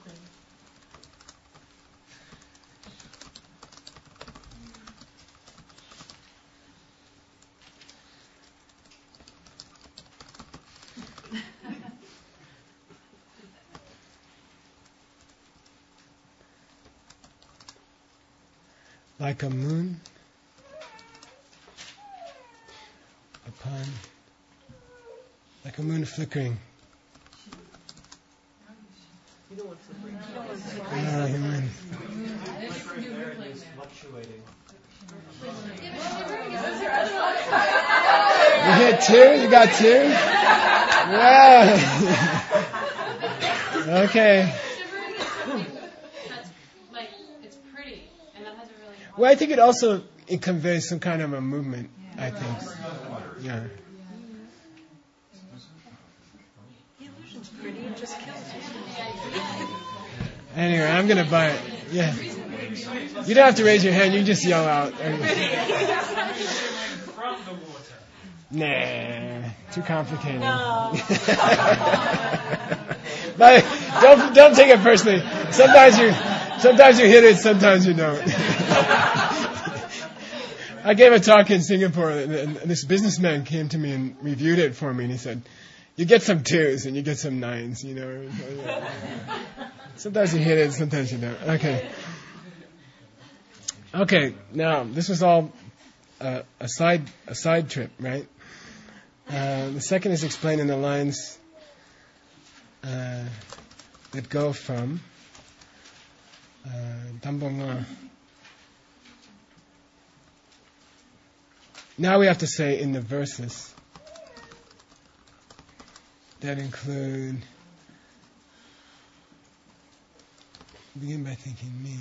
Like a moon upon, like a moon flickering. You don't want flickering. Oh, human. You hit two? You got two? Wow. Okay. Well, I think it also it conveys some kind of a movement, I think. Yeah. The illusion's pretty, it just kills you. Anyway, I'm going to buy it. Yeah. You don't have to raise your hand, you can just yell out. Nah, too complicated. No. But don't don't take it personally. Sometimes you sometimes you hit it, sometimes you don't. I gave a talk in Singapore, and, and this businessman came to me and reviewed it for me, and he said, "You get some twos and you get some nines, you know." Sometimes you hit it, sometimes you don't. Okay. Okay. Now this was all uh, a side a side trip, right? Uh, the second is explained in the lines uh, that go from Dambonga. Now we have to say in the verses that include, begin by thinking me,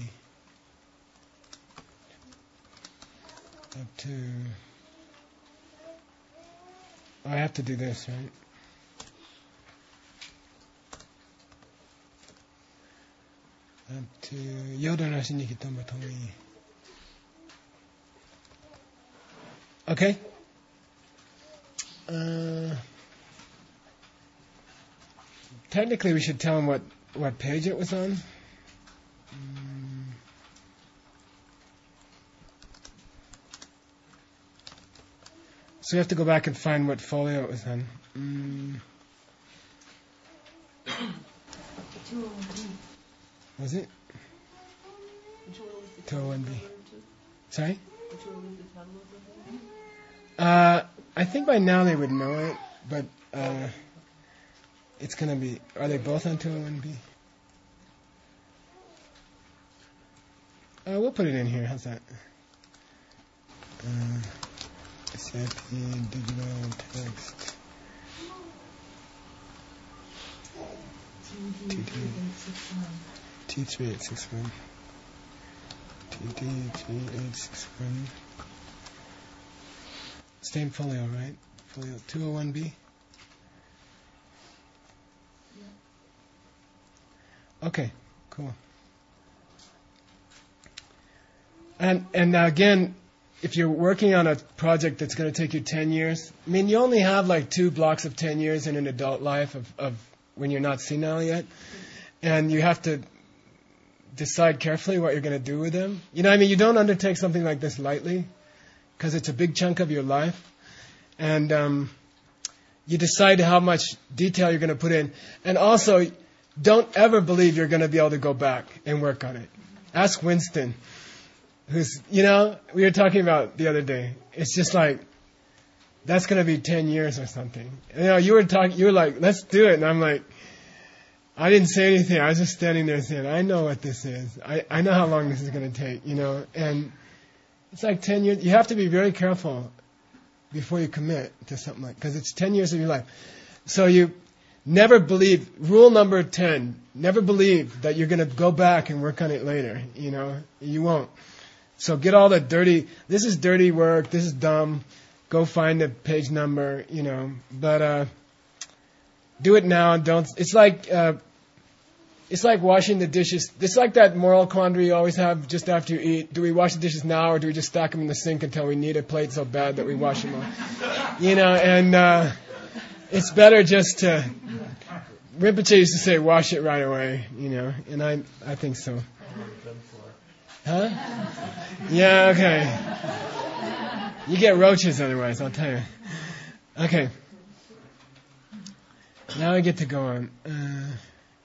up to, oh, I have to do this, right? Up to, Yodonashi ni kitomba tomi. Okay. Uh, technically, we should tell him what, what page it was on. Mm. So we have to go back and find what folio it was on. Mm. Was it? two oh one B. Sorry? Uh, I think by now they would know it, but uh, it's going to be... Are they both on two oh one B? Uh, we'll put it in here. How's that? Uh, S I P digital text. T three eight six one. T D three eight six one. Same folio, right? Folio two oh one B? Okay, cool. And and now again, if you're working on a project that's going to take you ten years, I mean, you only have like two blocks of ten years in an adult life of, of when you're not senile yet, and you have to decide carefully what you're going to do with them. You know what I mean? You don't undertake something like this lightly, because it's a big chunk of your life. And um, you decide how much detail you're going to put in. And also, don't ever believe you're going to be able to go back and work on it. Ask Winston, who's, you know, we were talking about the other day. It's just like, that's going to be ten years or something. You know, you were talking, you were like, let's do it. And I'm like, I didn't say anything. I was just standing there saying, I know what this is. I, I know how long this is going to take, you know. And it's like ten years. You have to be very careful before you commit to something like, because it's ten years of your life. So you never believe, rule number ten, never believe that you're going to go back and work on it later, you know. You won't. So get all the dirty, this is dirty work, this is dumb. Go find the page number, you know. But uh, do it now. Don't. It's like uh, it's like washing the dishes. It's like that moral quandary you always have just after you eat. Do we wash the dishes now, or do we just stack them in the sink until we need a plate so bad that we wash them all? You know. And uh, it's better just to. Rinpoche used to say, "Wash it right away," you know. And I I think so. Huh? Yeah. Okay. You get roaches otherwise, I'll tell you. Okay. Now I get to go on. Uh,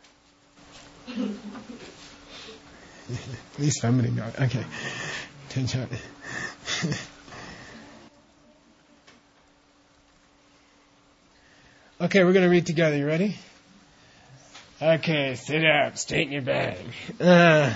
at least somebody knows. Okay. Ten shot. Okay, we're going to read together. You ready? Okay, sit up. Straighten your back. Uh,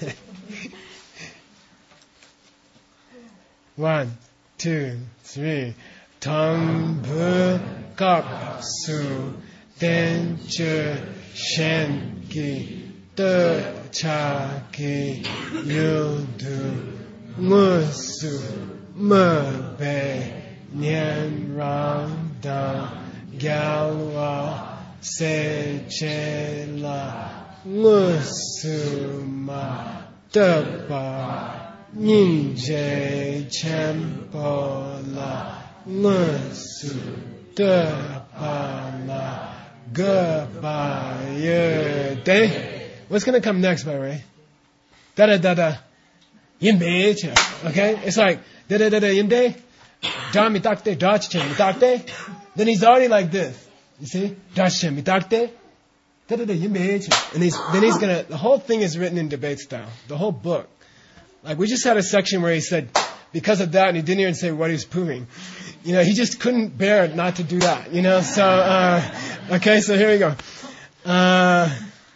one. Two, three. Tang pu kap su ten che shen ki de cha ki yu du mu su me be nian rang da gyal wa se che la mu su ma de ba Nin je chenpo la nsu de pa la ge ba ye de. What's going to come next, by the way? Da da da da. Yin bei che. Okay? It's like da da da da yin de. Da mi tak de. Da chen mi tak de. Then he's already like this. You see? Da chen mi tak de. Da da da yin bei che. And he's, then he's going to, the whole thing is written in debate style. The whole book. Like, we just had a section where he said, because of that, and he didn't even say what he was proving. You know, he just couldn't bear not to do that, you know, so, uh, okay, so here we go. Uh,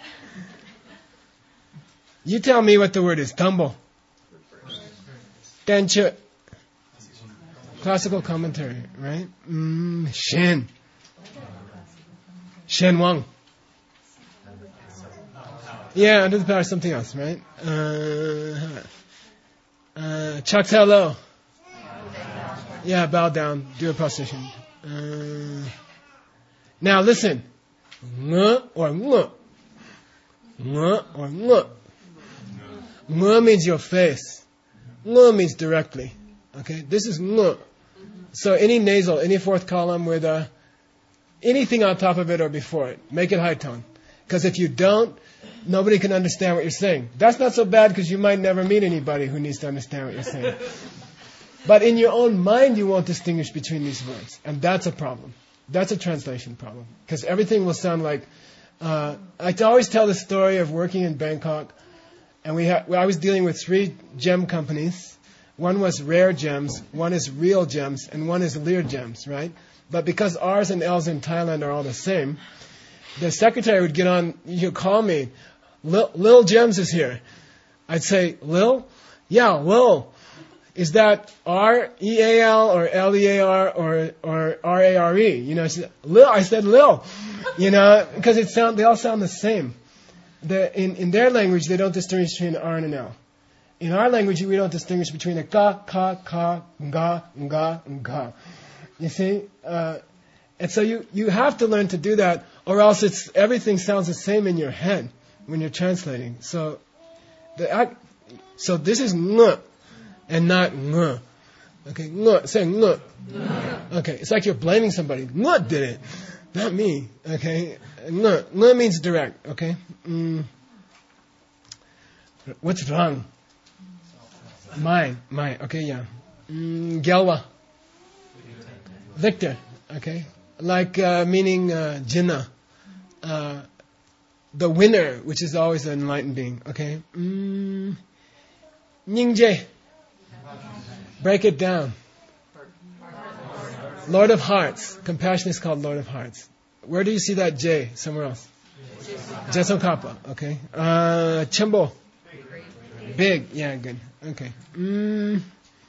you tell me what the word is. Tumble. Denche. Classical commentary, right? Mm, Shen. Shen Wang. Yeah, under the power of something else, right? Uh, Uh, Chaktello. Yeah, bow down. Do a prostration. Uh, now listen. Ng or ng. Ng or ng. Ng means your face. Ng means directly. Okay, this is ng. So any nasal, any fourth column with a, anything on top of it or before it, make it high tone. Because if you don't, nobody can understand what you're saying. That's not so bad because you might never meet anybody who needs to understand what you're saying. But in your own mind, you won't distinguish between these words. And that's a problem. That's a translation problem. Because everything will sound like... Uh, I always tell the story of working in Bangkok. And we ha- I was dealing with three gem companies. One was rare gems, one is real gems, and one is Lear gems, right? But because R's and L's in Thailand are all the same, the secretary would get on, he'd call me, Lil, Lil Gems is here. I'd say, Lil? Yeah, Lil. Is that R E A L or L E A R or or R A R E? You know, she said, Lil. I said Lil. You know, because it sound they all sound the same. The, in, in their language, they don't distinguish between an R and an L. In our language, we don't distinguish between a ka, ka, ka, nga, nga, nga. You see? Uh, and so you, you have to learn to do that, or else it's everything sounds the same in your head when you're translating. So, the so this is ng and not ng. Okay, ng. Say ng. Okay, it's like you're blaming somebody. Ng did it, not me. Okay, Le, le means direct, okay? Mm. What's wrong? Mine, mine, okay, yeah. Mm, Gyalwa. Victor, okay? Like, uh, meaning, uh, Jinnah. Uh, the winner, which is always an enlightened being, okay? Mm, Ningje. Break it down. Lord of Hearts. Compassion is called Lord of Hearts. Where do you see that J? Somewhere else. Jesokapa. Okay. Uh, Chimbo. Big. Yeah, good. Okay. Mm.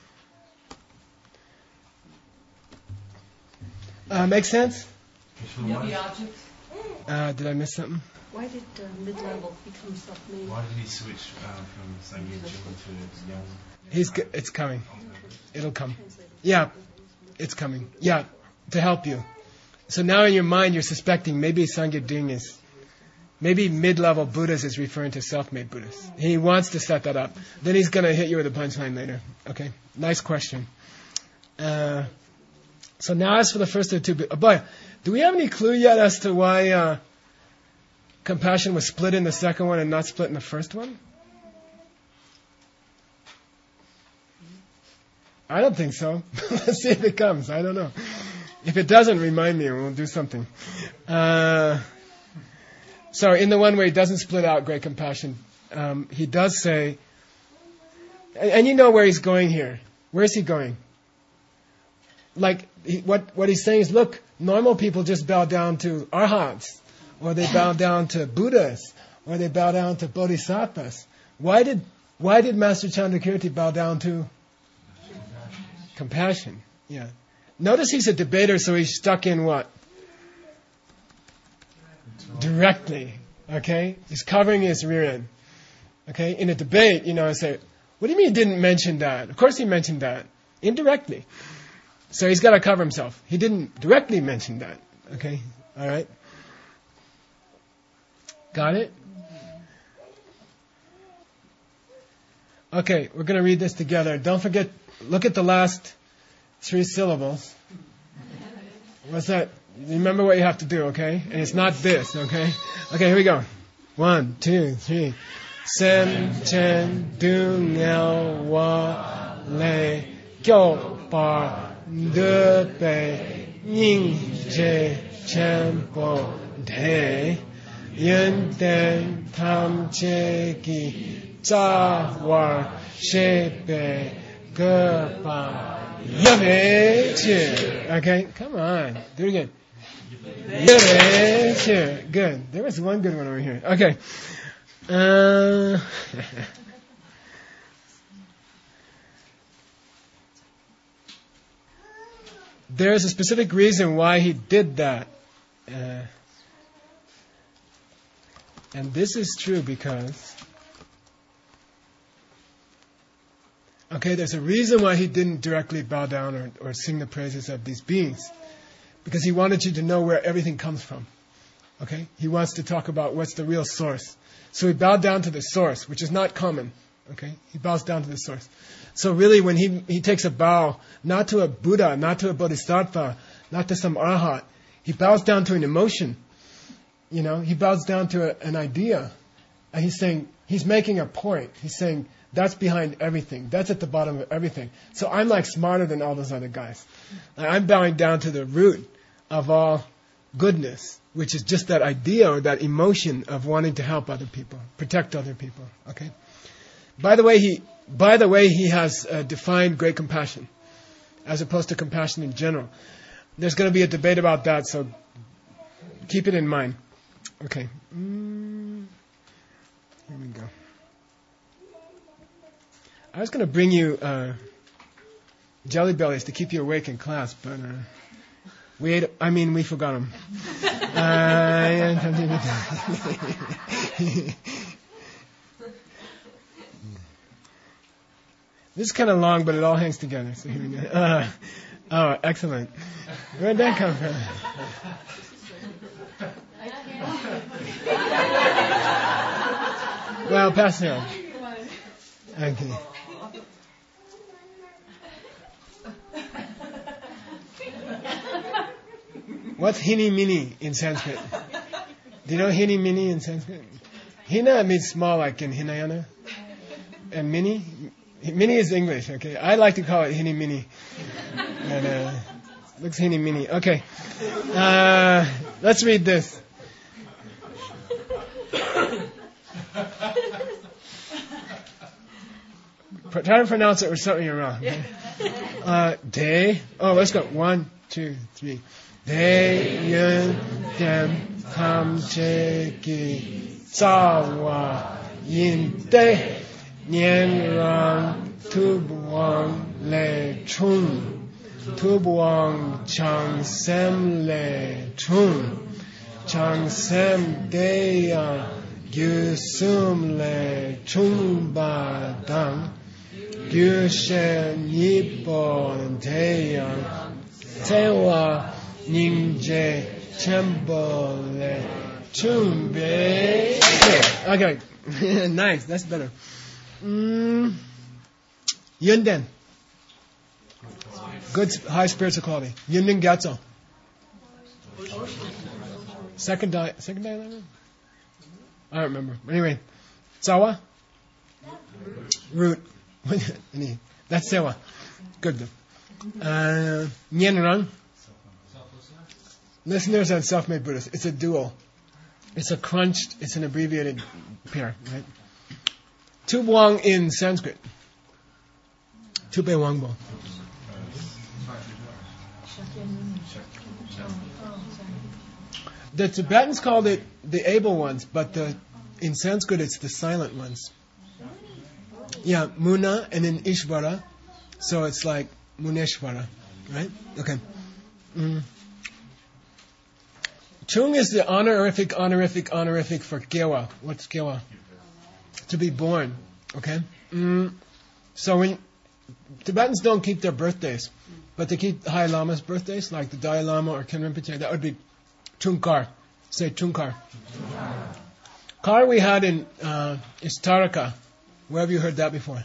Uh, make sense? The object. Uh, did I miss something? Why did uh, mid-level become self-made? Why did he switch uh, from Sangye Jin to Yang? He's. G- it's coming. It'll come. Yeah. It's coming. Yeah. To help you. So now in your mind you're suspecting maybe Sangye Jin is, maybe mid-level Buddhas is referring to self-made Buddhists. He wants to set that up. Then he's going to hit you with a punchline later. Okay? Nice question. Uh, so now as for the first of the two, oh boy, do we have any clue yet as to why uh, compassion was split in the second one and not split in the first one? I don't think so. Let's see if it comes. I don't know. If it doesn't, remind me and we'll do something. Uh, so in the one where he doesn't split out great compassion, um, he does say, and, and you know where he's going here. Where is he going? Like, he, what, what he's saying is, look, normal people just bow down to arhats, or they bow down to Buddhas, or they bow down to bodhisattvas. Why did, why did Master Chandrakirti bow down to compassion? Yeah. Notice he's a debater, so he's stuck in what? Directly. Okay? He's covering his rear end. Okay? In a debate, you know, I say, what do you mean he didn't mention that? Of course he mentioned that. Indirectly. So he's got to cover himself. He didn't directly mention that. Okay? Alright? Got it? Okay, we're going to read this together. Don't forget, look at the last three syllables. What's that? Remember what you have to do, okay? And it's not this, okay? Okay, here we go. One, two, three. Sen, chen, du, niao, wa, le, kyo, par, de, bei, ning, je, chen, po, de, yen, den, tam, che, ki, za, war, she, bei, ge, ba, okay, come on. Do it again. Good. There was one good one over here. Okay. Uh, there's a specific reason why he did that. Uh, and this is true because... Okay, there's a reason why he didn't directly bow down or, or sing the praises of these beings. Because he wanted you to know where everything comes from. Okay? He wants to talk about what's the real source. So he bowed down to the source, which is not common. Okay? He bows down to the source. So really when he, he takes a bow, not to a Buddha, not to a Bodhisattva, not to some Arhat, he bows down to an emotion. You know, he bows down to a, an idea. And he's saying, he's making a point. He's saying, that's behind everything. That's at the bottom of everything. So I'm like smarter than all those other guys. I'm bowing down to the root of all goodness, which is just that idea or that emotion of wanting to help other people, protect other people. Okay. By the way, he by the way he has uh, defined great compassion, as opposed to compassion in general. There's going to be a debate about that, so keep it in mind. Okay. Mm, here we go. I was going to bring you uh, Jelly Bellies to keep you awake in class, but uh, we ate. I mean, we forgot them. uh, this is kind of long, but it all hangs together. So here we go. Uh, oh, excellent. Where'd that come from? Well, pass it on. Okay. What's hini mini in Sanskrit? Do you know hini mini in Sanskrit? Hina means small, like in Hinayana. And mini? Mini is English, okay? I like to call it hini mini. And, uh, looks hini mini. Okay. Uh, let's read this. Try to pronounce it or something you're wrong. Okay? Uh, day. Oh, let's go. One, two, three. Day yun dem tam che ki zawa yin de nian rang tu buang le chung tu buang chang sem le chung chang sem de yang yu sum le chung ba dang yu shen yi bon de yang tewa ning je chembo le chung be. Okay, nice, that's better. Mm. Yunden. Good high spiritual quality. Yunden Gyatso. Second di second dialect? I don't remember. Anyway. Tsawa? Root. That's Sewa. Good. Uh, Nyenrang. Listeners and self-made Buddhists. It's a dual. It's a crunched, it's an abbreviated pair, right? Tu Buang in Sanskrit. Tu Be Wangbo. The Tibetans called it the able ones, but the in Sanskrit it's the silent ones. Yeah, Muna and then Ishvara. So it's like Muneshvara, right? Okay. Mm. Chung is the honorific, honorific, honorific for Gewa. What's Gewa? To be born. Okay? Mm. So when Tibetans don't keep their birthdays, but they keep High Lama's birthdays, like the Dalai Lama or Khen Rinpoche, that would be Chungkar. Say Chungkar. Kar we had in uh, Istaraka. Where have you heard that before?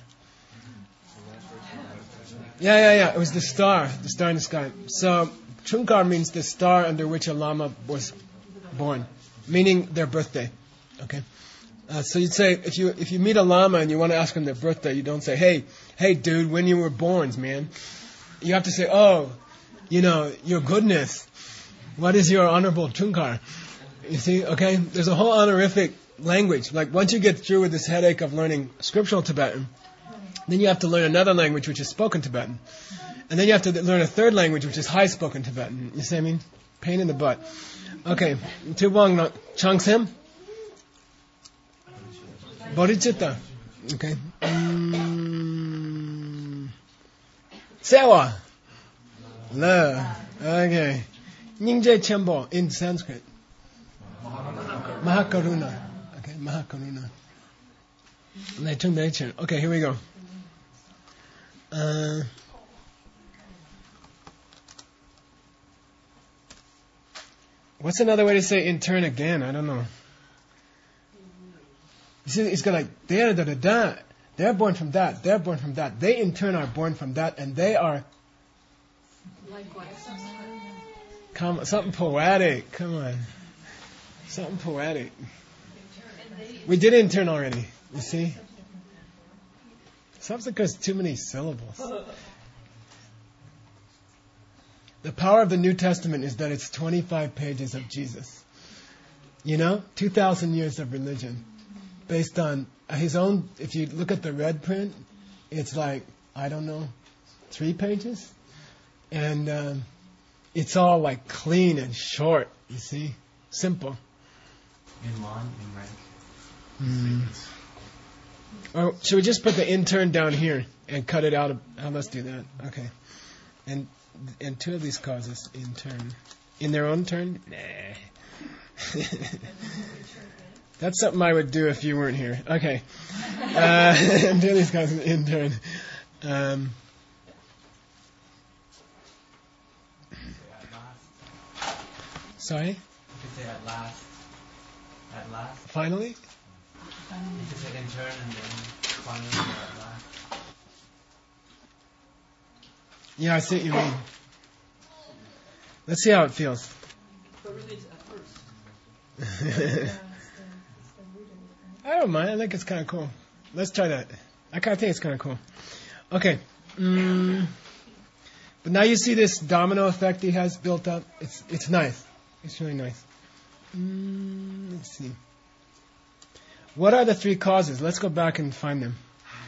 Yeah, yeah, yeah. It was the star, the star in the sky. So Chungkar means the star under which a Lama was born, meaning their birthday. Okay. Uh, so you'd say if you if you meet a Lama and you want to ask them their birthday, you don't say, "Hey, hey, dude, when you were born, man." You have to say, "Oh, you know, your goodness. What is your honorable Chungkar?" You see, okay. There's a whole honorific language. Like once you get through with this headache of learning scriptural Tibetan, then you have to learn another language which is spoken Tibetan. And then you have to learn a third language which is high spoken Tibetan. You see what I mean? Pain in the butt. Okay. Tubong Changsem. Bodhicitta. Okay. Mm. Sewa. Le. Okay. Ningje Chembo in Sanskrit. Mahakaruna. Okay, Mahakaruna. Nature, nature. Okay, here we go. Uh, what's another way to say in turn again? I don't know. You see, it's got like, they're da da da. They're born from that. They're born from that. They in turn are born from that, and they are. Likewise. Come, something poetic. Come on. Something poetic. We did in turn already. You see? Something because too many syllables. The power of the New Testament is that it's twenty-five pages of Jesus. You know? two thousand years of religion. Based on his own, if you look at the red print, it's like, I don't know, three pages? And um, it's all like clean and short, you see? Simple. In line, in rank. Mm. Oh, should we just put the intern down here and cut it out? Of, oh, let's do that. Okay. And and two of these causes intern. In their own turn? Nah. That's something I would do if you weren't here. Okay. Uh, two of these causes intern. Um, sorry? You could say at last. At last. Finally? You could say in turn and then finally or at last. Yeah, I see what you mean. Let's see how it feels. But really it's at first. I don't mind. I think it's kind of cool. Let's try that. I kind of think it's kind of cool. Okay. Mm. But now you see this domino effect he has built up. It's it's nice. It's really nice. Mm, let's see. What are the three causes? Let's go back and find them.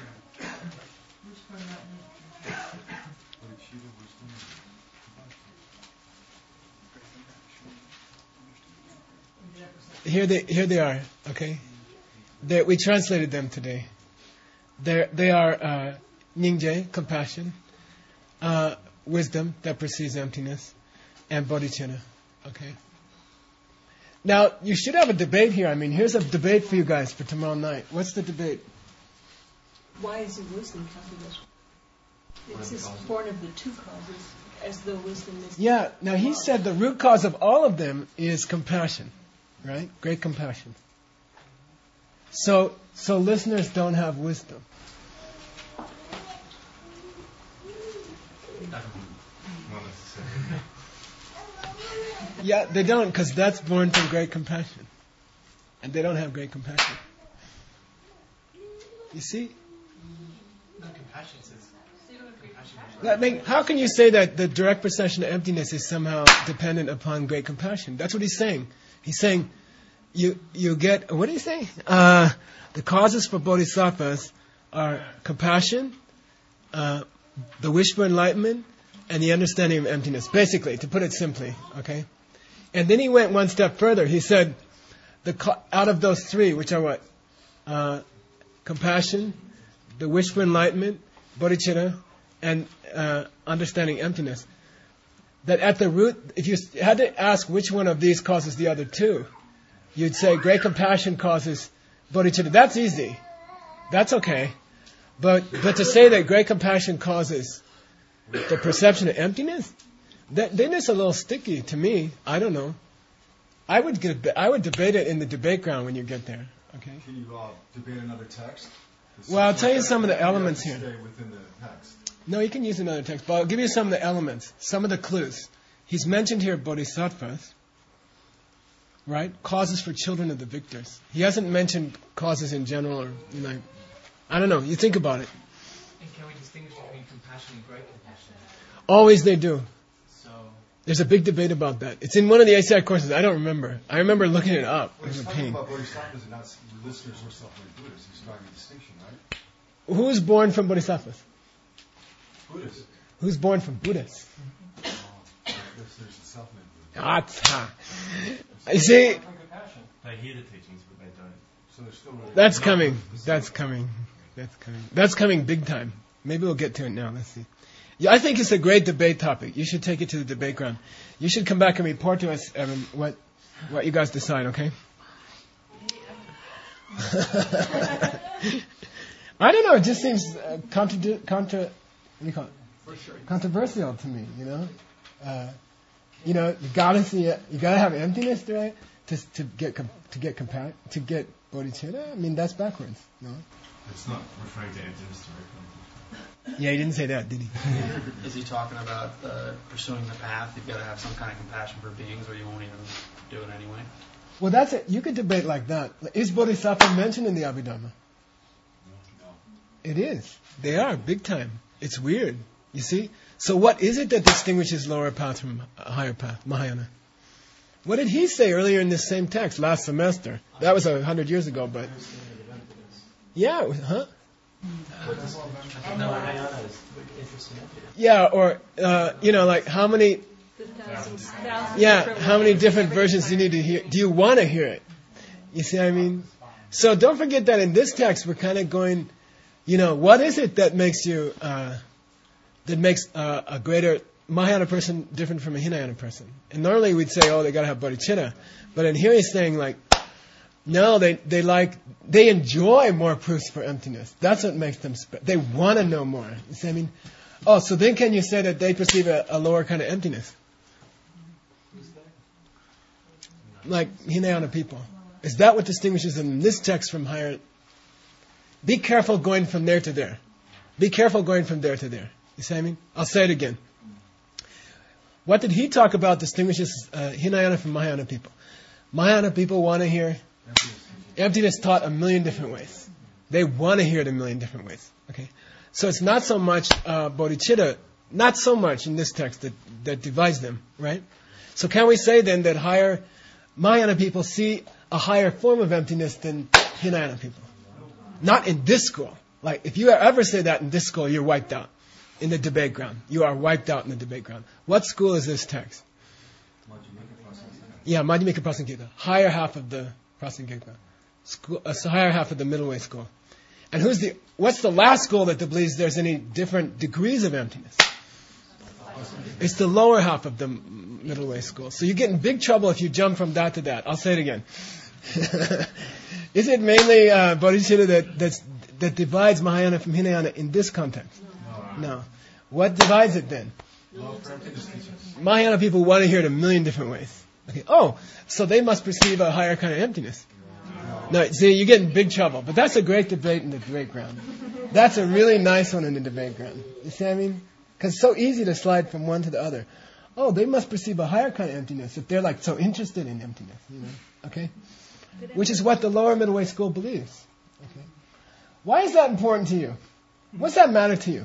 Here they here they are. Okay, they, we translated them today. They they are uh, Ningje, compassion, uh, wisdom that perceives emptiness, and bodhicitta. Okay. Now you should have a debate here. I mean, here's a debate for you guys for tomorrow night. What's the debate? Why is it wisdom talking about? It's just born of the two causes, as though wisdom is. Yeah. Now he said the root cause of all of them is compassion. Right? Great compassion. So, so listeners don't have wisdom. Not necessarily. Yeah, they don't, because that's born from great compassion. And they don't have great compassion. You see? No, compassion says. I mean, how can you say that the direct perception of emptiness is somehow dependent upon great compassion? That's what he's saying. He's saying, you you get, what do you say? Uh, the causes for bodhisattvas are compassion, uh, the wish for enlightenment, and the understanding of emptiness. Basically, to put it simply, okay? And then he went one step further. He said, the co- out of those three, which are what? Uh, compassion, the wish for enlightenment, bodhicitta, and uh, understanding emptiness. That at the root, if you had to ask which one of these causes the other two, you'd say great compassion causes bodhicitta. That's easy. That's okay. But but to say that great compassion causes the perception of emptiness, that, then it's a little sticky to me. I don't know. I would get, I would debate it in the debate ground when you get there. Okay. Can you uh, debate another text? Well, I'll tell you some of the elements here. Stay within the text. No, you can use another text, but I'll give you some of the elements, some of the clues. He's mentioned here bodhisattvas, right? Causes for children of the victors. He hasn't mentioned causes in general, or you know, I don't know. You think about it. And can we distinguish between compassion and great compassion? Always they do. So. There's a big debate about that. It's in one of the A C I courses. I don't remember. I remember looking it up. It Well, was he's a talking pain. about bodhisattvas and not listeners or self-made Buddhists. He's drawing a distinction, right? Who's born from bodhisattvas? Buddhists. Who's born from Buddhists? Oh, listeners and self-made Buddhists. Ah, you see, They hear the teachings, but they don't. So they're still really that's coming. That's coming. That's coming. That's coming big time. Maybe we'll get to it now. Let's see. Yeah, I think it's a great debate topic. You should take it to the debate ground. You should come back and report to us, Evan, what what you guys decide. Okay? I don't know. It just seems uh, contra contra. What do you call it? Controversial to me. You know. Uh, you know, you gotta see it. You gotta have emptiness, right? To to get com- to get compa- to get bodhicitta. I mean, that's backwards. No. It's not referring to emptiness directly. Yeah, he didn't say that, did he? Is he talking about uh, pursuing the path? You've got to have some kind of compassion for beings, or you won't even do it anyway. Well, that's it. You could debate like that. Is bodhisattva mentioned in the Abhidhamma? It is. They are, big time. It's weird. You see? So what is it that distinguishes lower path from a higher path, Mahayana? What did he say earlier in this same text, last semester? That was a hundred years ago, but... Yeah, it was- huh? No, Mahayana is interesting. Yeah, or, uh, you know, like how many... The thousands, thousands Yeah, different how many ways different of versions do you need to hear? Do you want to hear it? You see what I mean? So don't forget that in this text we're kind of going, you know, what is it that makes you, uh, that makes uh, a greater Mahayana person different from a Hinayana person? And normally we'd say, oh, they got to have bodhicitta. But in here he's saying like, no, they, they like, they enjoy more proofs for emptiness. That's what makes them, spe- they want to know more. You see what I mean? Oh, so then can you say that they perceive a, a lower kind of emptiness? Like Hinayana people. Is that what distinguishes them in this text from higher? Be careful going from there to there. Be careful going from there to there. You see what I mean? I'll say it again. What did he talk about distinguishes uh, Hinayana from Mahayana people? Mahayana people want to hear emptiness taught a million different ways. They want to hear it a million different ways. Okay, so it's not so much uh, bodhicitta, not so much in this text that, that divides them, right? So can we say then that higher Mahayana people see a higher form of emptiness than Hinayana people? Not in this school. Like, if you ever say that in this school, you're wiped out in the debate ground. You are wiped out in the debate ground. What school is this text? Yeah, Madhyamika Prasangika. Higher half of the Prasangika. School, uh, higher half of the middle way school. And who's the? What's the last school that believes there's any different degrees of emptiness? It's the lower half of the middle way school. So you get in big trouble if you jump from that to that. I'll say it again. Is it mainly uh, bodhicitta that that's, that divides Mahayana from Hinayana in this context? No. no. What divides it then? Mahayana people want to hear it a million different ways. Okay. Oh, so they must perceive a higher kind of emptiness. No, see, you get in big trouble. But that's a great debate in the debate ground. That's a really nice one in the debate ground. You see what I mean? Because it's so easy to slide from one to the other. Oh, they must perceive a higher kind of emptiness if they're like so interested in emptiness. You know? Okay? Which is what the lower middle way school believes. Okay? Why is that important to you? What's that matter to you?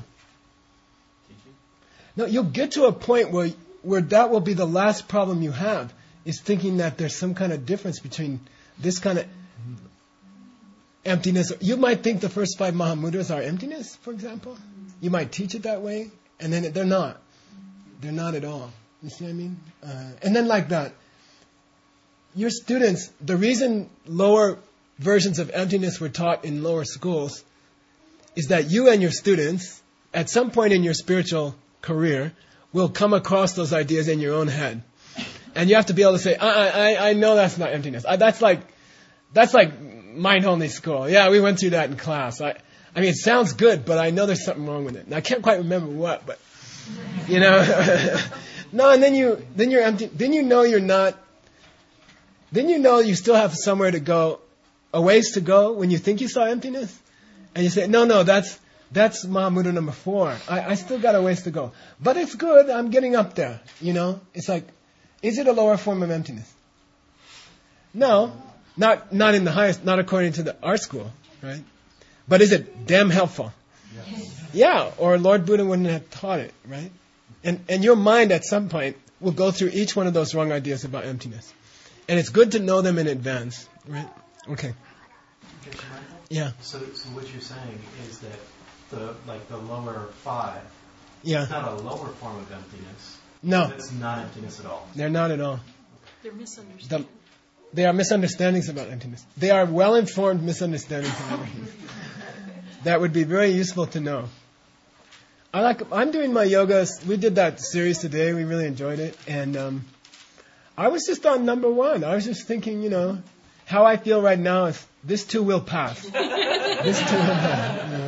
No, you'll get to a point where where that will be the last problem you have, is thinking that there's some kind of difference between this kind of emptiness. You might think the first five Mahamudras are emptiness, for example. You might teach it that way, and then they're not. They're not at all. You see what I mean? Uh, and then like that, your students, the reason lower versions of emptiness were taught in lower schools is that you and your students, at some point in your spiritual career, will come across those ideas in your own head. And you have to be able to say, I, I, I know that's not emptiness. I, that's like, that's like mind-only school. Yeah, we went through that in class. I, I mean, it sounds good, but I know there's something wrong with it. And I can't quite remember what, but, you know. No, and then you, then you're empty. Then you know you're not, then you know you still have somewhere to go, a ways to go when you think you saw emptiness. And you say, no, no, that's, that's Mahamudra number four. I, I still got a ways to go. But it's good, I'm getting up there, you know. It's like, is it a lower form of emptiness? No, not not in the highest, not according to the art school, right? But is it damn helpful? Yes. Yeah, or Lord Buddha wouldn't have taught it, right? And and your mind at some point will go through each one of those wrong ideas about emptiness. And it's good to know them in advance, right? Okay. Yeah. So, so what you're saying is that the like the lower five, yeah, it's not a lower form of emptiness. No. It's not emptiness at all. They're not at all. They're misunderstandings. The, they are misunderstandings about emptiness. They are well-informed misunderstandings about emptiness. That would be very useful to know. I like. I'm doing my yoga. We did that series today. We really enjoyed it. And um, I was just on number one. I was just thinking, you know, how I feel right now is this too will pass. This too will pass. You know.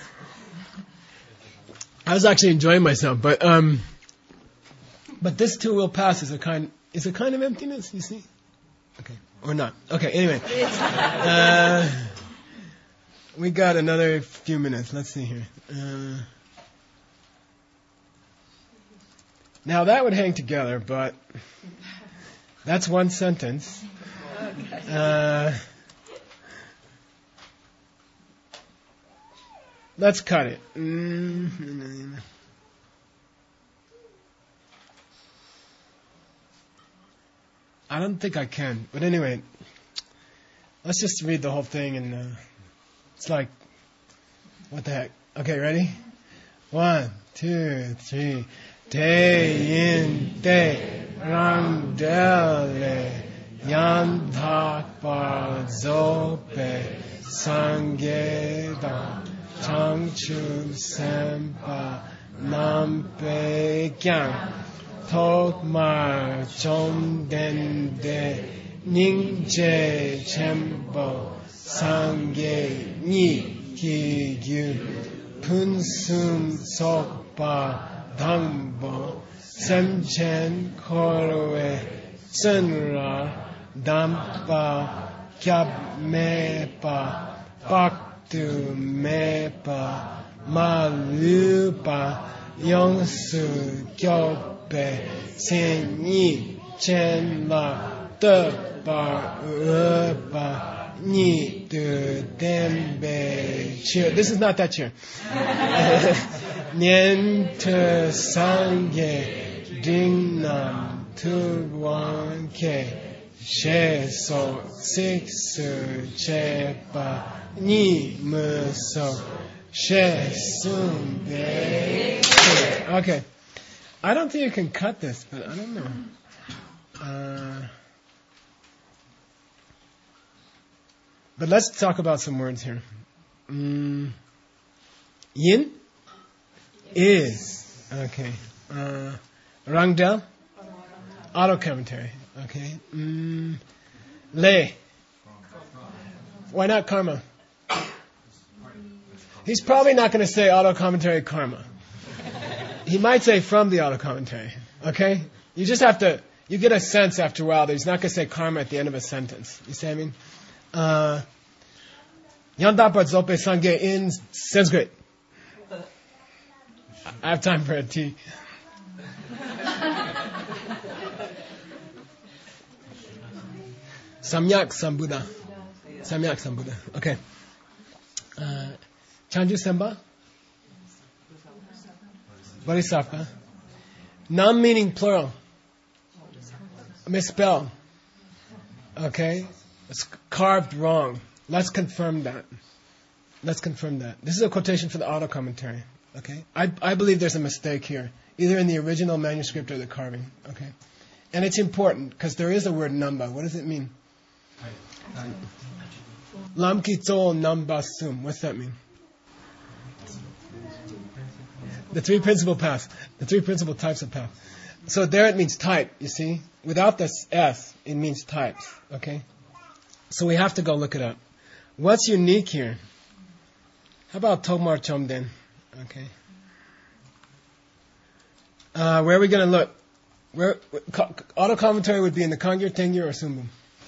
I was actually enjoying myself, but um, but this too will pass is a kind is a kind of emptiness. You see, okay, or not? Okay. Anyway, uh, we got another few minutes. Let's see here. Uh, now that would hang together, but that's one sentence. Uh, let's cut it. Mm-hmm. I don't think I can. But anyway, let's just read the whole thing. And uh, it's like, what the heck? Okay, ready? One, two, three. Te in te rang dele yan thak pa zope sangye da chang chu sempa nampe kyang Tok mar chom den de ning che chembo sangye ni ki gyu pun sum sokpa dangbo sem chen korwe senra dampa kyab mepa baktu mepa malupa yongsu kyob Pe sen yi chen la te par e pa ni de dembe cheer. This is not that cheer. Nien te sangye ding nam tu wan ke she so six che pa ni me so she sun de. Okay. I don't think you can cut this, but I don't know. Uh, but let's talk about some words here. Mm, yin is. Okay. Uh, Rangdel, auto commentary. Okay. Mm, le. Why not karma? He's probably not going to say auto commentary karma. He might say from the auto commentary. Okay? You just have to, you get a sense after a while that he's not going to say karma at the end of a sentence. You see what I mean? Uh, Yandapa Zope Sange in Sanskrit. I have time for a tea. Samyak Sambuddha. Samyak Sambuddha. Okay. Uh, Chanju Semba? Bodhisattva. Nam meaning plural. Misspell. Okay? It's carved wrong. Let's confirm that. Let's confirm that. This is a quotation for the auto commentary. Okay? I, I believe there's a mistake here, either in the original manuscript or the carving. Okay? And it's important because there is a word namba. What does it mean? Lam kitol namba sum. What's that mean? The three principal paths. The three principal types of path. So there it means type, you see? Without this S, it means types. Okay? So we have to go look it up. What's unique here? How about Tomar Chomden? Okay. Uh, where are we going to look? Where co- auto commentary would be in the Kangyur, Tengyur, or Sumbum?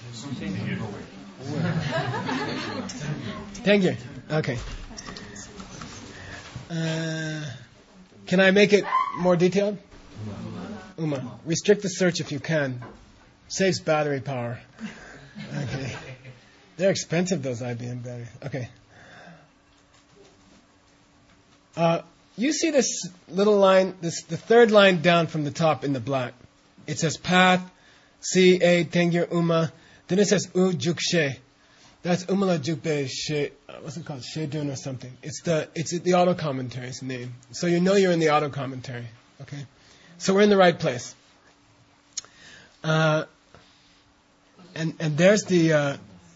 Tengyur. Okay. Uh, can I make it more detailed? Uma. Restrict the search if you can. Saves battery power. Okay. They're expensive, those I B M batteries. Okay. Uh, you see this little line, this the third line down from the top in the black. It says path, C, A, Tengyur, Uma. Then it says U, Jukshe. That's Umala Jukbe She, what's it called? Shedun or something. It's the it's the auto commentary's name. So you know you're in the auto commentary. Okay? So we're in the right place. Uh, and and there's the uh,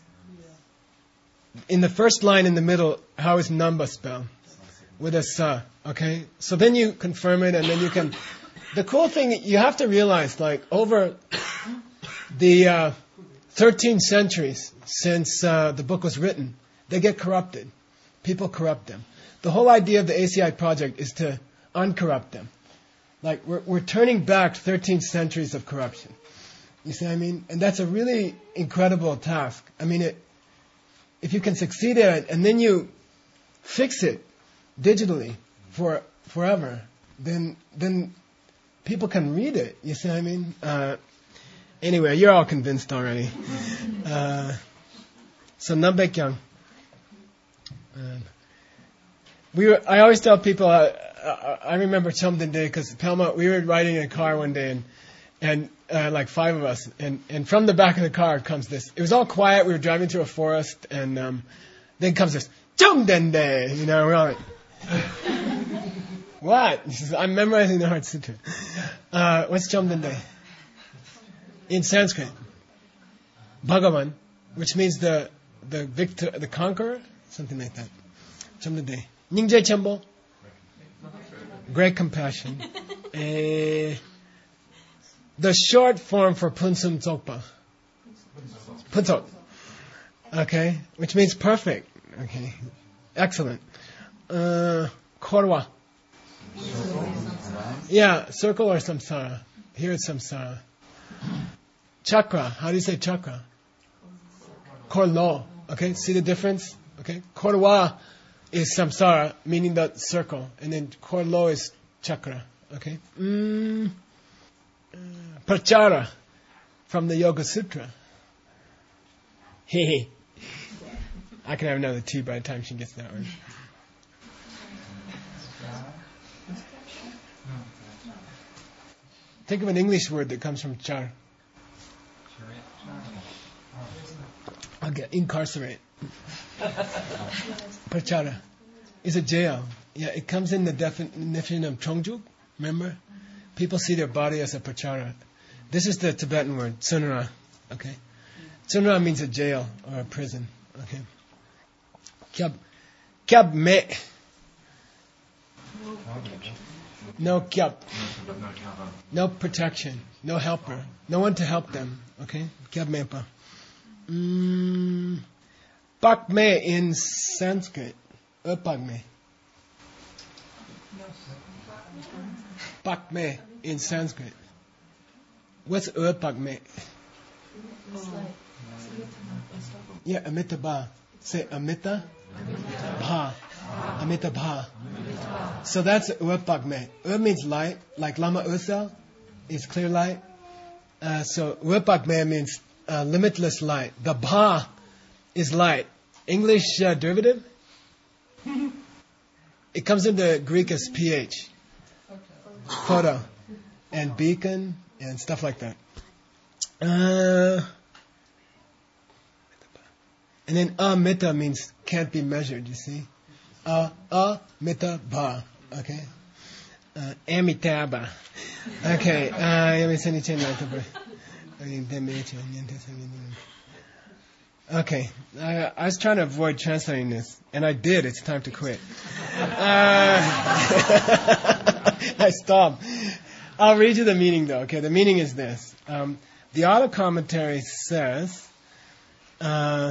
in the first line in the middle, how is Namba spelled? With a sa. Okay? So then you confirm it, and then you can. The cool thing you have to realize, like over the uh, thirteen centuries since uh, the book was written, they get corrupted. People corrupt them. The whole idea of the A C I project is to uncorrupt them. Like we're we're turning back thirteen centuries of corruption. You see what I mean? And that's a really incredible task. I mean, it, if you can succeed at it and then you fix it digitally for forever, then then people can read it. You see what I mean? Uh, anyway, you're all convinced already. Uh, so Nambaekyang. Uh, we were. I always tell people. Uh, I, I remember Chomden Day because Pelma. We were riding in a car one day and and uh, like five of us, and and from the back of the car comes this. It was all quiet. We were driving through a forest, and um, then comes this Chomden Day. You know, we're all like, what? He says, I'm memorizing the Heart Sutra. Uh, what's Chomden Day? In Sanskrit, Bhagavan, which means the the victor, the conqueror, something like that. Chomden Day. Ningje Chambo, great compassion. uh, the short form for Punsum Tsokpa. Punsok. Okay, which means perfect. Okay, excellent. Uh, Korwa. Yeah, circle or samsara. Here it's samsara. Chakra. How do you say chakra? Korlo. Okay, see the difference? Okay, Korwa is samsara, meaning the circle, and then Korlo is chakra. Okay. Mm, uh, prachara. from the Yoga Sutra. Hey, I can have another tea by the time she gets that one. Think of an English word that comes from char. Okay, incarcerate. Prachara is a jail. Yeah, it comes in the definition of chongjuk. Remember, people see their body as a prachara. This is the Tibetan word tsunra. Okay, tsunra means a jail or a prison. Okay, kyab kyab me. No kyab. No protection. No helper. No one to help them. Okay, kyab me pa. Mm, pak me in Sanskrit. Upag me. Pak me in Sanskrit. What's upag me? Yeah, amita bha. Say amita bha. Amita bha. So that's upag me. U means light, like Lama Usel is clear light. Uh, so upag me means uh, limitless light. The bha is light. English uh, derivative? It comes into Greek as ph. Photo. And beacon and stuff like that. Uh, and then amita means can't be measured, you see. Uh, amita bha. Okay. Uh, Amitabha. Okay. Okay. I, I was trying to avoid translating this, and I did. It's time to quit. Uh, I stopped. I'll read you the meaning, though. Okay. The meaning is this. Um, the auto commentary says, uh,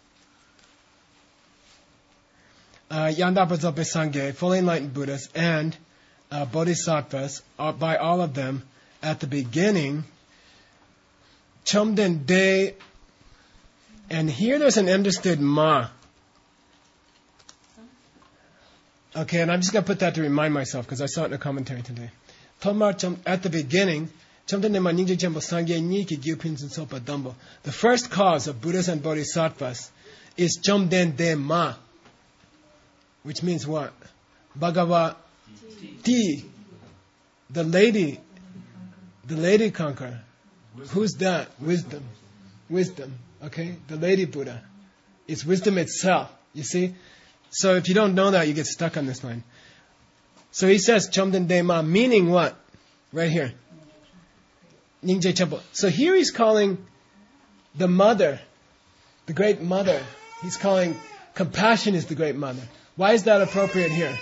uh, Yandapa Zope Sangye, fully enlightened Buddhas, and uh, Bodhisattvas, uh, by all of them, at the beginning, Chomden De. And here there's an understood ma. Okay, and I'm just going to put that to remind myself because I saw it in a commentary today. At the beginning, the first cause of Buddhas and Bodhisattvas is Chomden De Ma, which means what? Bhagavati, the lady, the lady conqueror. Who's that? Wisdom. Wisdom. Okay, the Lady Buddha. It's wisdom itself, you see? So if you don't know that, you get stuck on this line. So he says, Chomden De Ma, meaning what? Right here. Ningje Chenpo. So here he's calling the mother, the great mother. He's calling compassion is the great mother. Why is that appropriate here?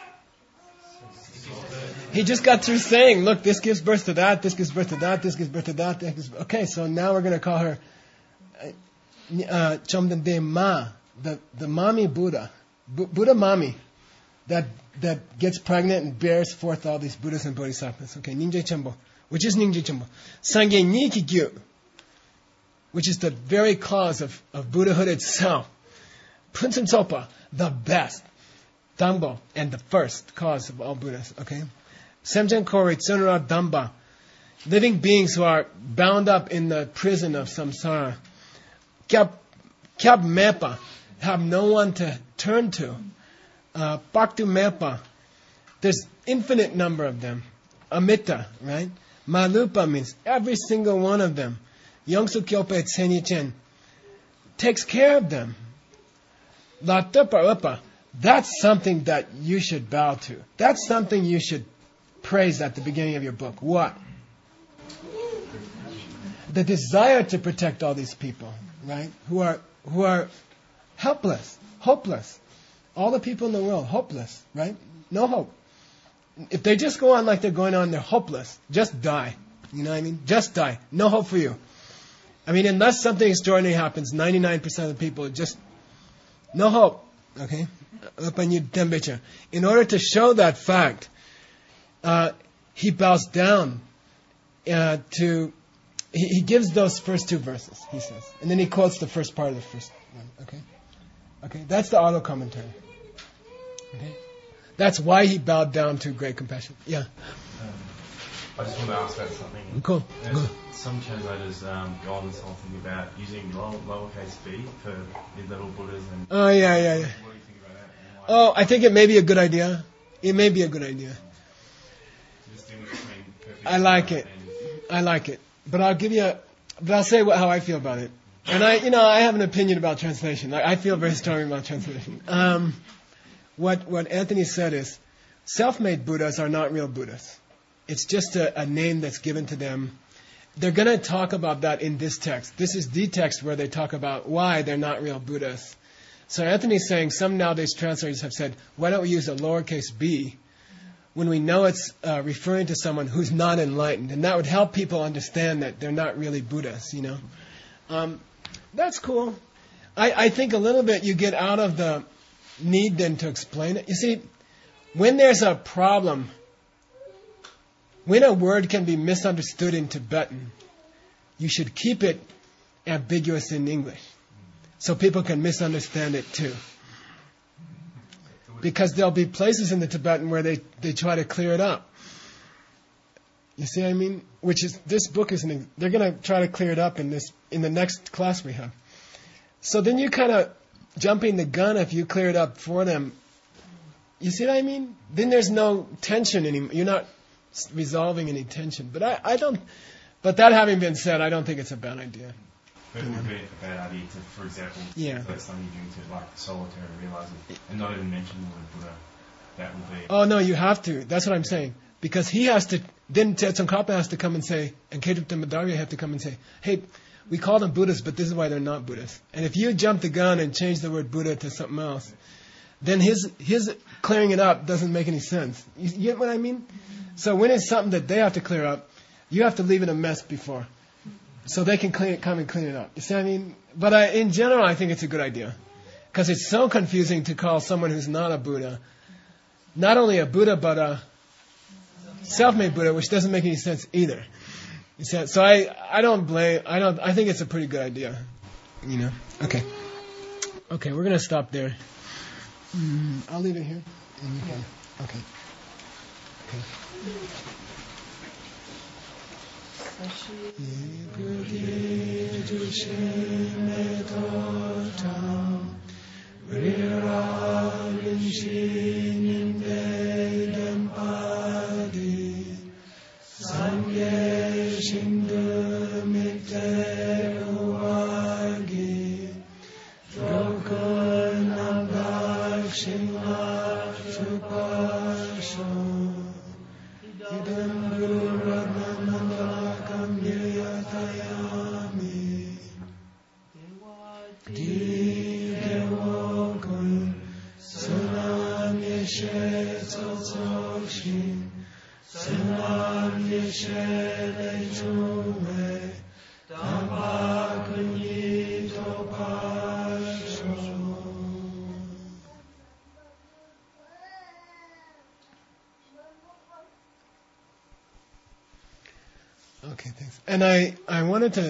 He just got through saying, look, this gives birth to that, this gives birth to that, this gives birth to that. This gives... Okay, so now we're going to call her Uh, Chomden De Ma, the, the mommy Buddha, Bu- Buddha mommy, that that gets pregnant and bears forth all these Buddhas and Bodhisattvas. Okay, Ningje Chenpo, which is Ningje Chenpo. Sangye Niki Gyu, which is the very cause of, of Buddhahood itself. Punsen Sopa, the best. Dambo, and the first cause of all Buddhas. Okay, Semjen Kori Tsunra Damba, living beings who are bound up in the prison of samsara. Kyab, kyab mepa, have no one to turn to. Uh, Bhaktu mepa, there's infinite number of them. Amita, right? Malupa means every single one of them. Yongsu Kyope Tsenyichen takes care of them. Latupa upa, that's something that you should bow to. That's something you should praise at the beginning of your book. What? The desire to protect all these people. Right? Who are who are helpless, hopeless. All the people in the world, hopeless, right? No hope. If they just go on like they're going on, they're hopeless. Just die. You know what I mean? Just die. No hope for you. I mean, unless something extraordinary happens, ninety-nine percent of the people just, no hope. Okay? In order to show that fact, uh, he bows down uh, to... He, he gives those first two verses, he says. And then he quotes the first part of the first one. Okay? Okay? That's the auto commentary. Okay? That's why he bowed down to great compassion. Yeah? Um, I just want to ask about something. Cool. There's Go. some translators um, go on this whole thing about using low, lowercase b for mid-level Buddhas. And Oh, yeah, yeah, yeah. What do you think about that? And why- Oh, I think it may be a good idea. It may be a good idea. to distinguish between perfect I like grammar it. and- I like it. But I'll give you a, but I'll say what, how I feel about it. And I, you know, I have an opinion about translation. I, I feel very strongly about translation. Um, what, what Anthony said is, self-made Buddhas are not real Buddhas. It's just a, a name that's given to them. They're going to talk about that in this text. This is the text where they talk about why they're not real Buddhas. So Anthony's saying some nowadays translators have said, why don't we use a lowercase b when we know it's uh, referring to someone who's not enlightened? And that would help people understand that they're not really Buddhas, you know. Um, that's cool. I, I think a little bit you get out of the need then to explain it. You see, when there's a problem, when a word can be misunderstood in Tibetan, you should keep it ambiguous in English so people can misunderstand it too. Because there'll be places in the Tibetan where they, they try to clear it up. You see what I mean? Which is, this book is, an, they're going to try to clear it up in this in the next class we have. So then you kind of jumping the gun if you clear it up for them. You see what I mean? Then there's no tension anymore. You're not resolving any tension. But I, I don't. But that having been said, I don't think it's a bad idea. But it would be a bad idea to, for example, Yeah. like something you're doing to like solitaire and realize it, and not even mention the word Buddha. That would be. Oh no, you have to. That's what I'm saying. Because he has to. Then Tsongkhapa has to come and say, and Kedrupa Madhya have to come and say, hey, we call them Buddhas, but this is why they're not Buddhas. And if you jump the gun and change the word Buddha to something else, then his his clearing it up doesn't make any sense. You, you get what I mean? So when it's something that they have to clear up, you have to leave it a mess before, so they can clean it, come and clean it up. You see what I mean? But I, in general, I think it's a good idea, because it's so confusing to call someone who's not a Buddha, not only a Buddha but a self-made Buddha, which doesn't make any sense either. You see, so I, I don't blame. I don't. I think it's a pretty good idea. You know. Okay. Okay, we're gonna stop there. Mm, I'll leave it here. And you can. Okay. Okay. Okay, thanks. And I, I wanted to,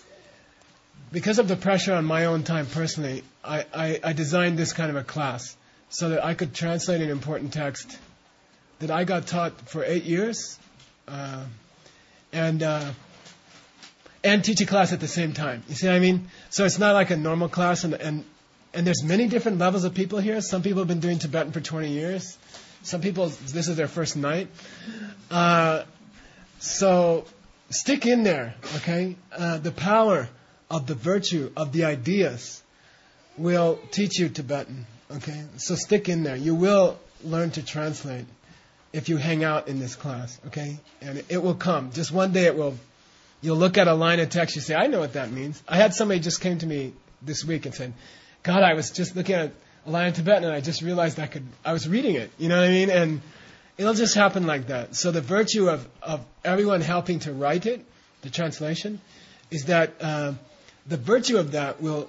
because of the pressure on my own time personally, I, I, I designed this kind of a class so that I could translate an important text that I got taught for eight years uh, and uh, and teach a class at the same time. You see what I mean? So it's not like a normal class, and and, and there's many different levels of people here. Some people have been doing Tibetan for twenty years. Some people, this is their first night. Uh, so stick in there, okay? Uh, the power of the virtue of the ideas will teach you Tibetan, okay? So stick in there. You will learn to translate if you hang out in this class, okay? And it will come. Just one day it will, you'll look at a line of text, you say, I know what that means. I had somebody just came to me this week and said, God, I was just looking at a line of Tibetan and I just realized I could, I was reading it, you know what I mean? And it'll just happen like that. So the virtue of, of everyone helping to write it, the translation, is that uh, the virtue of that will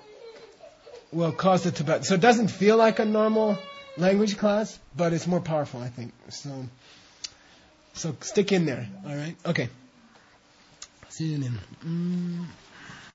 will cause the Tibetan. So it doesn't feel like a normal language class, but it's more powerful, I think. So, so stick in there. All right. Okay. See you then. Mm.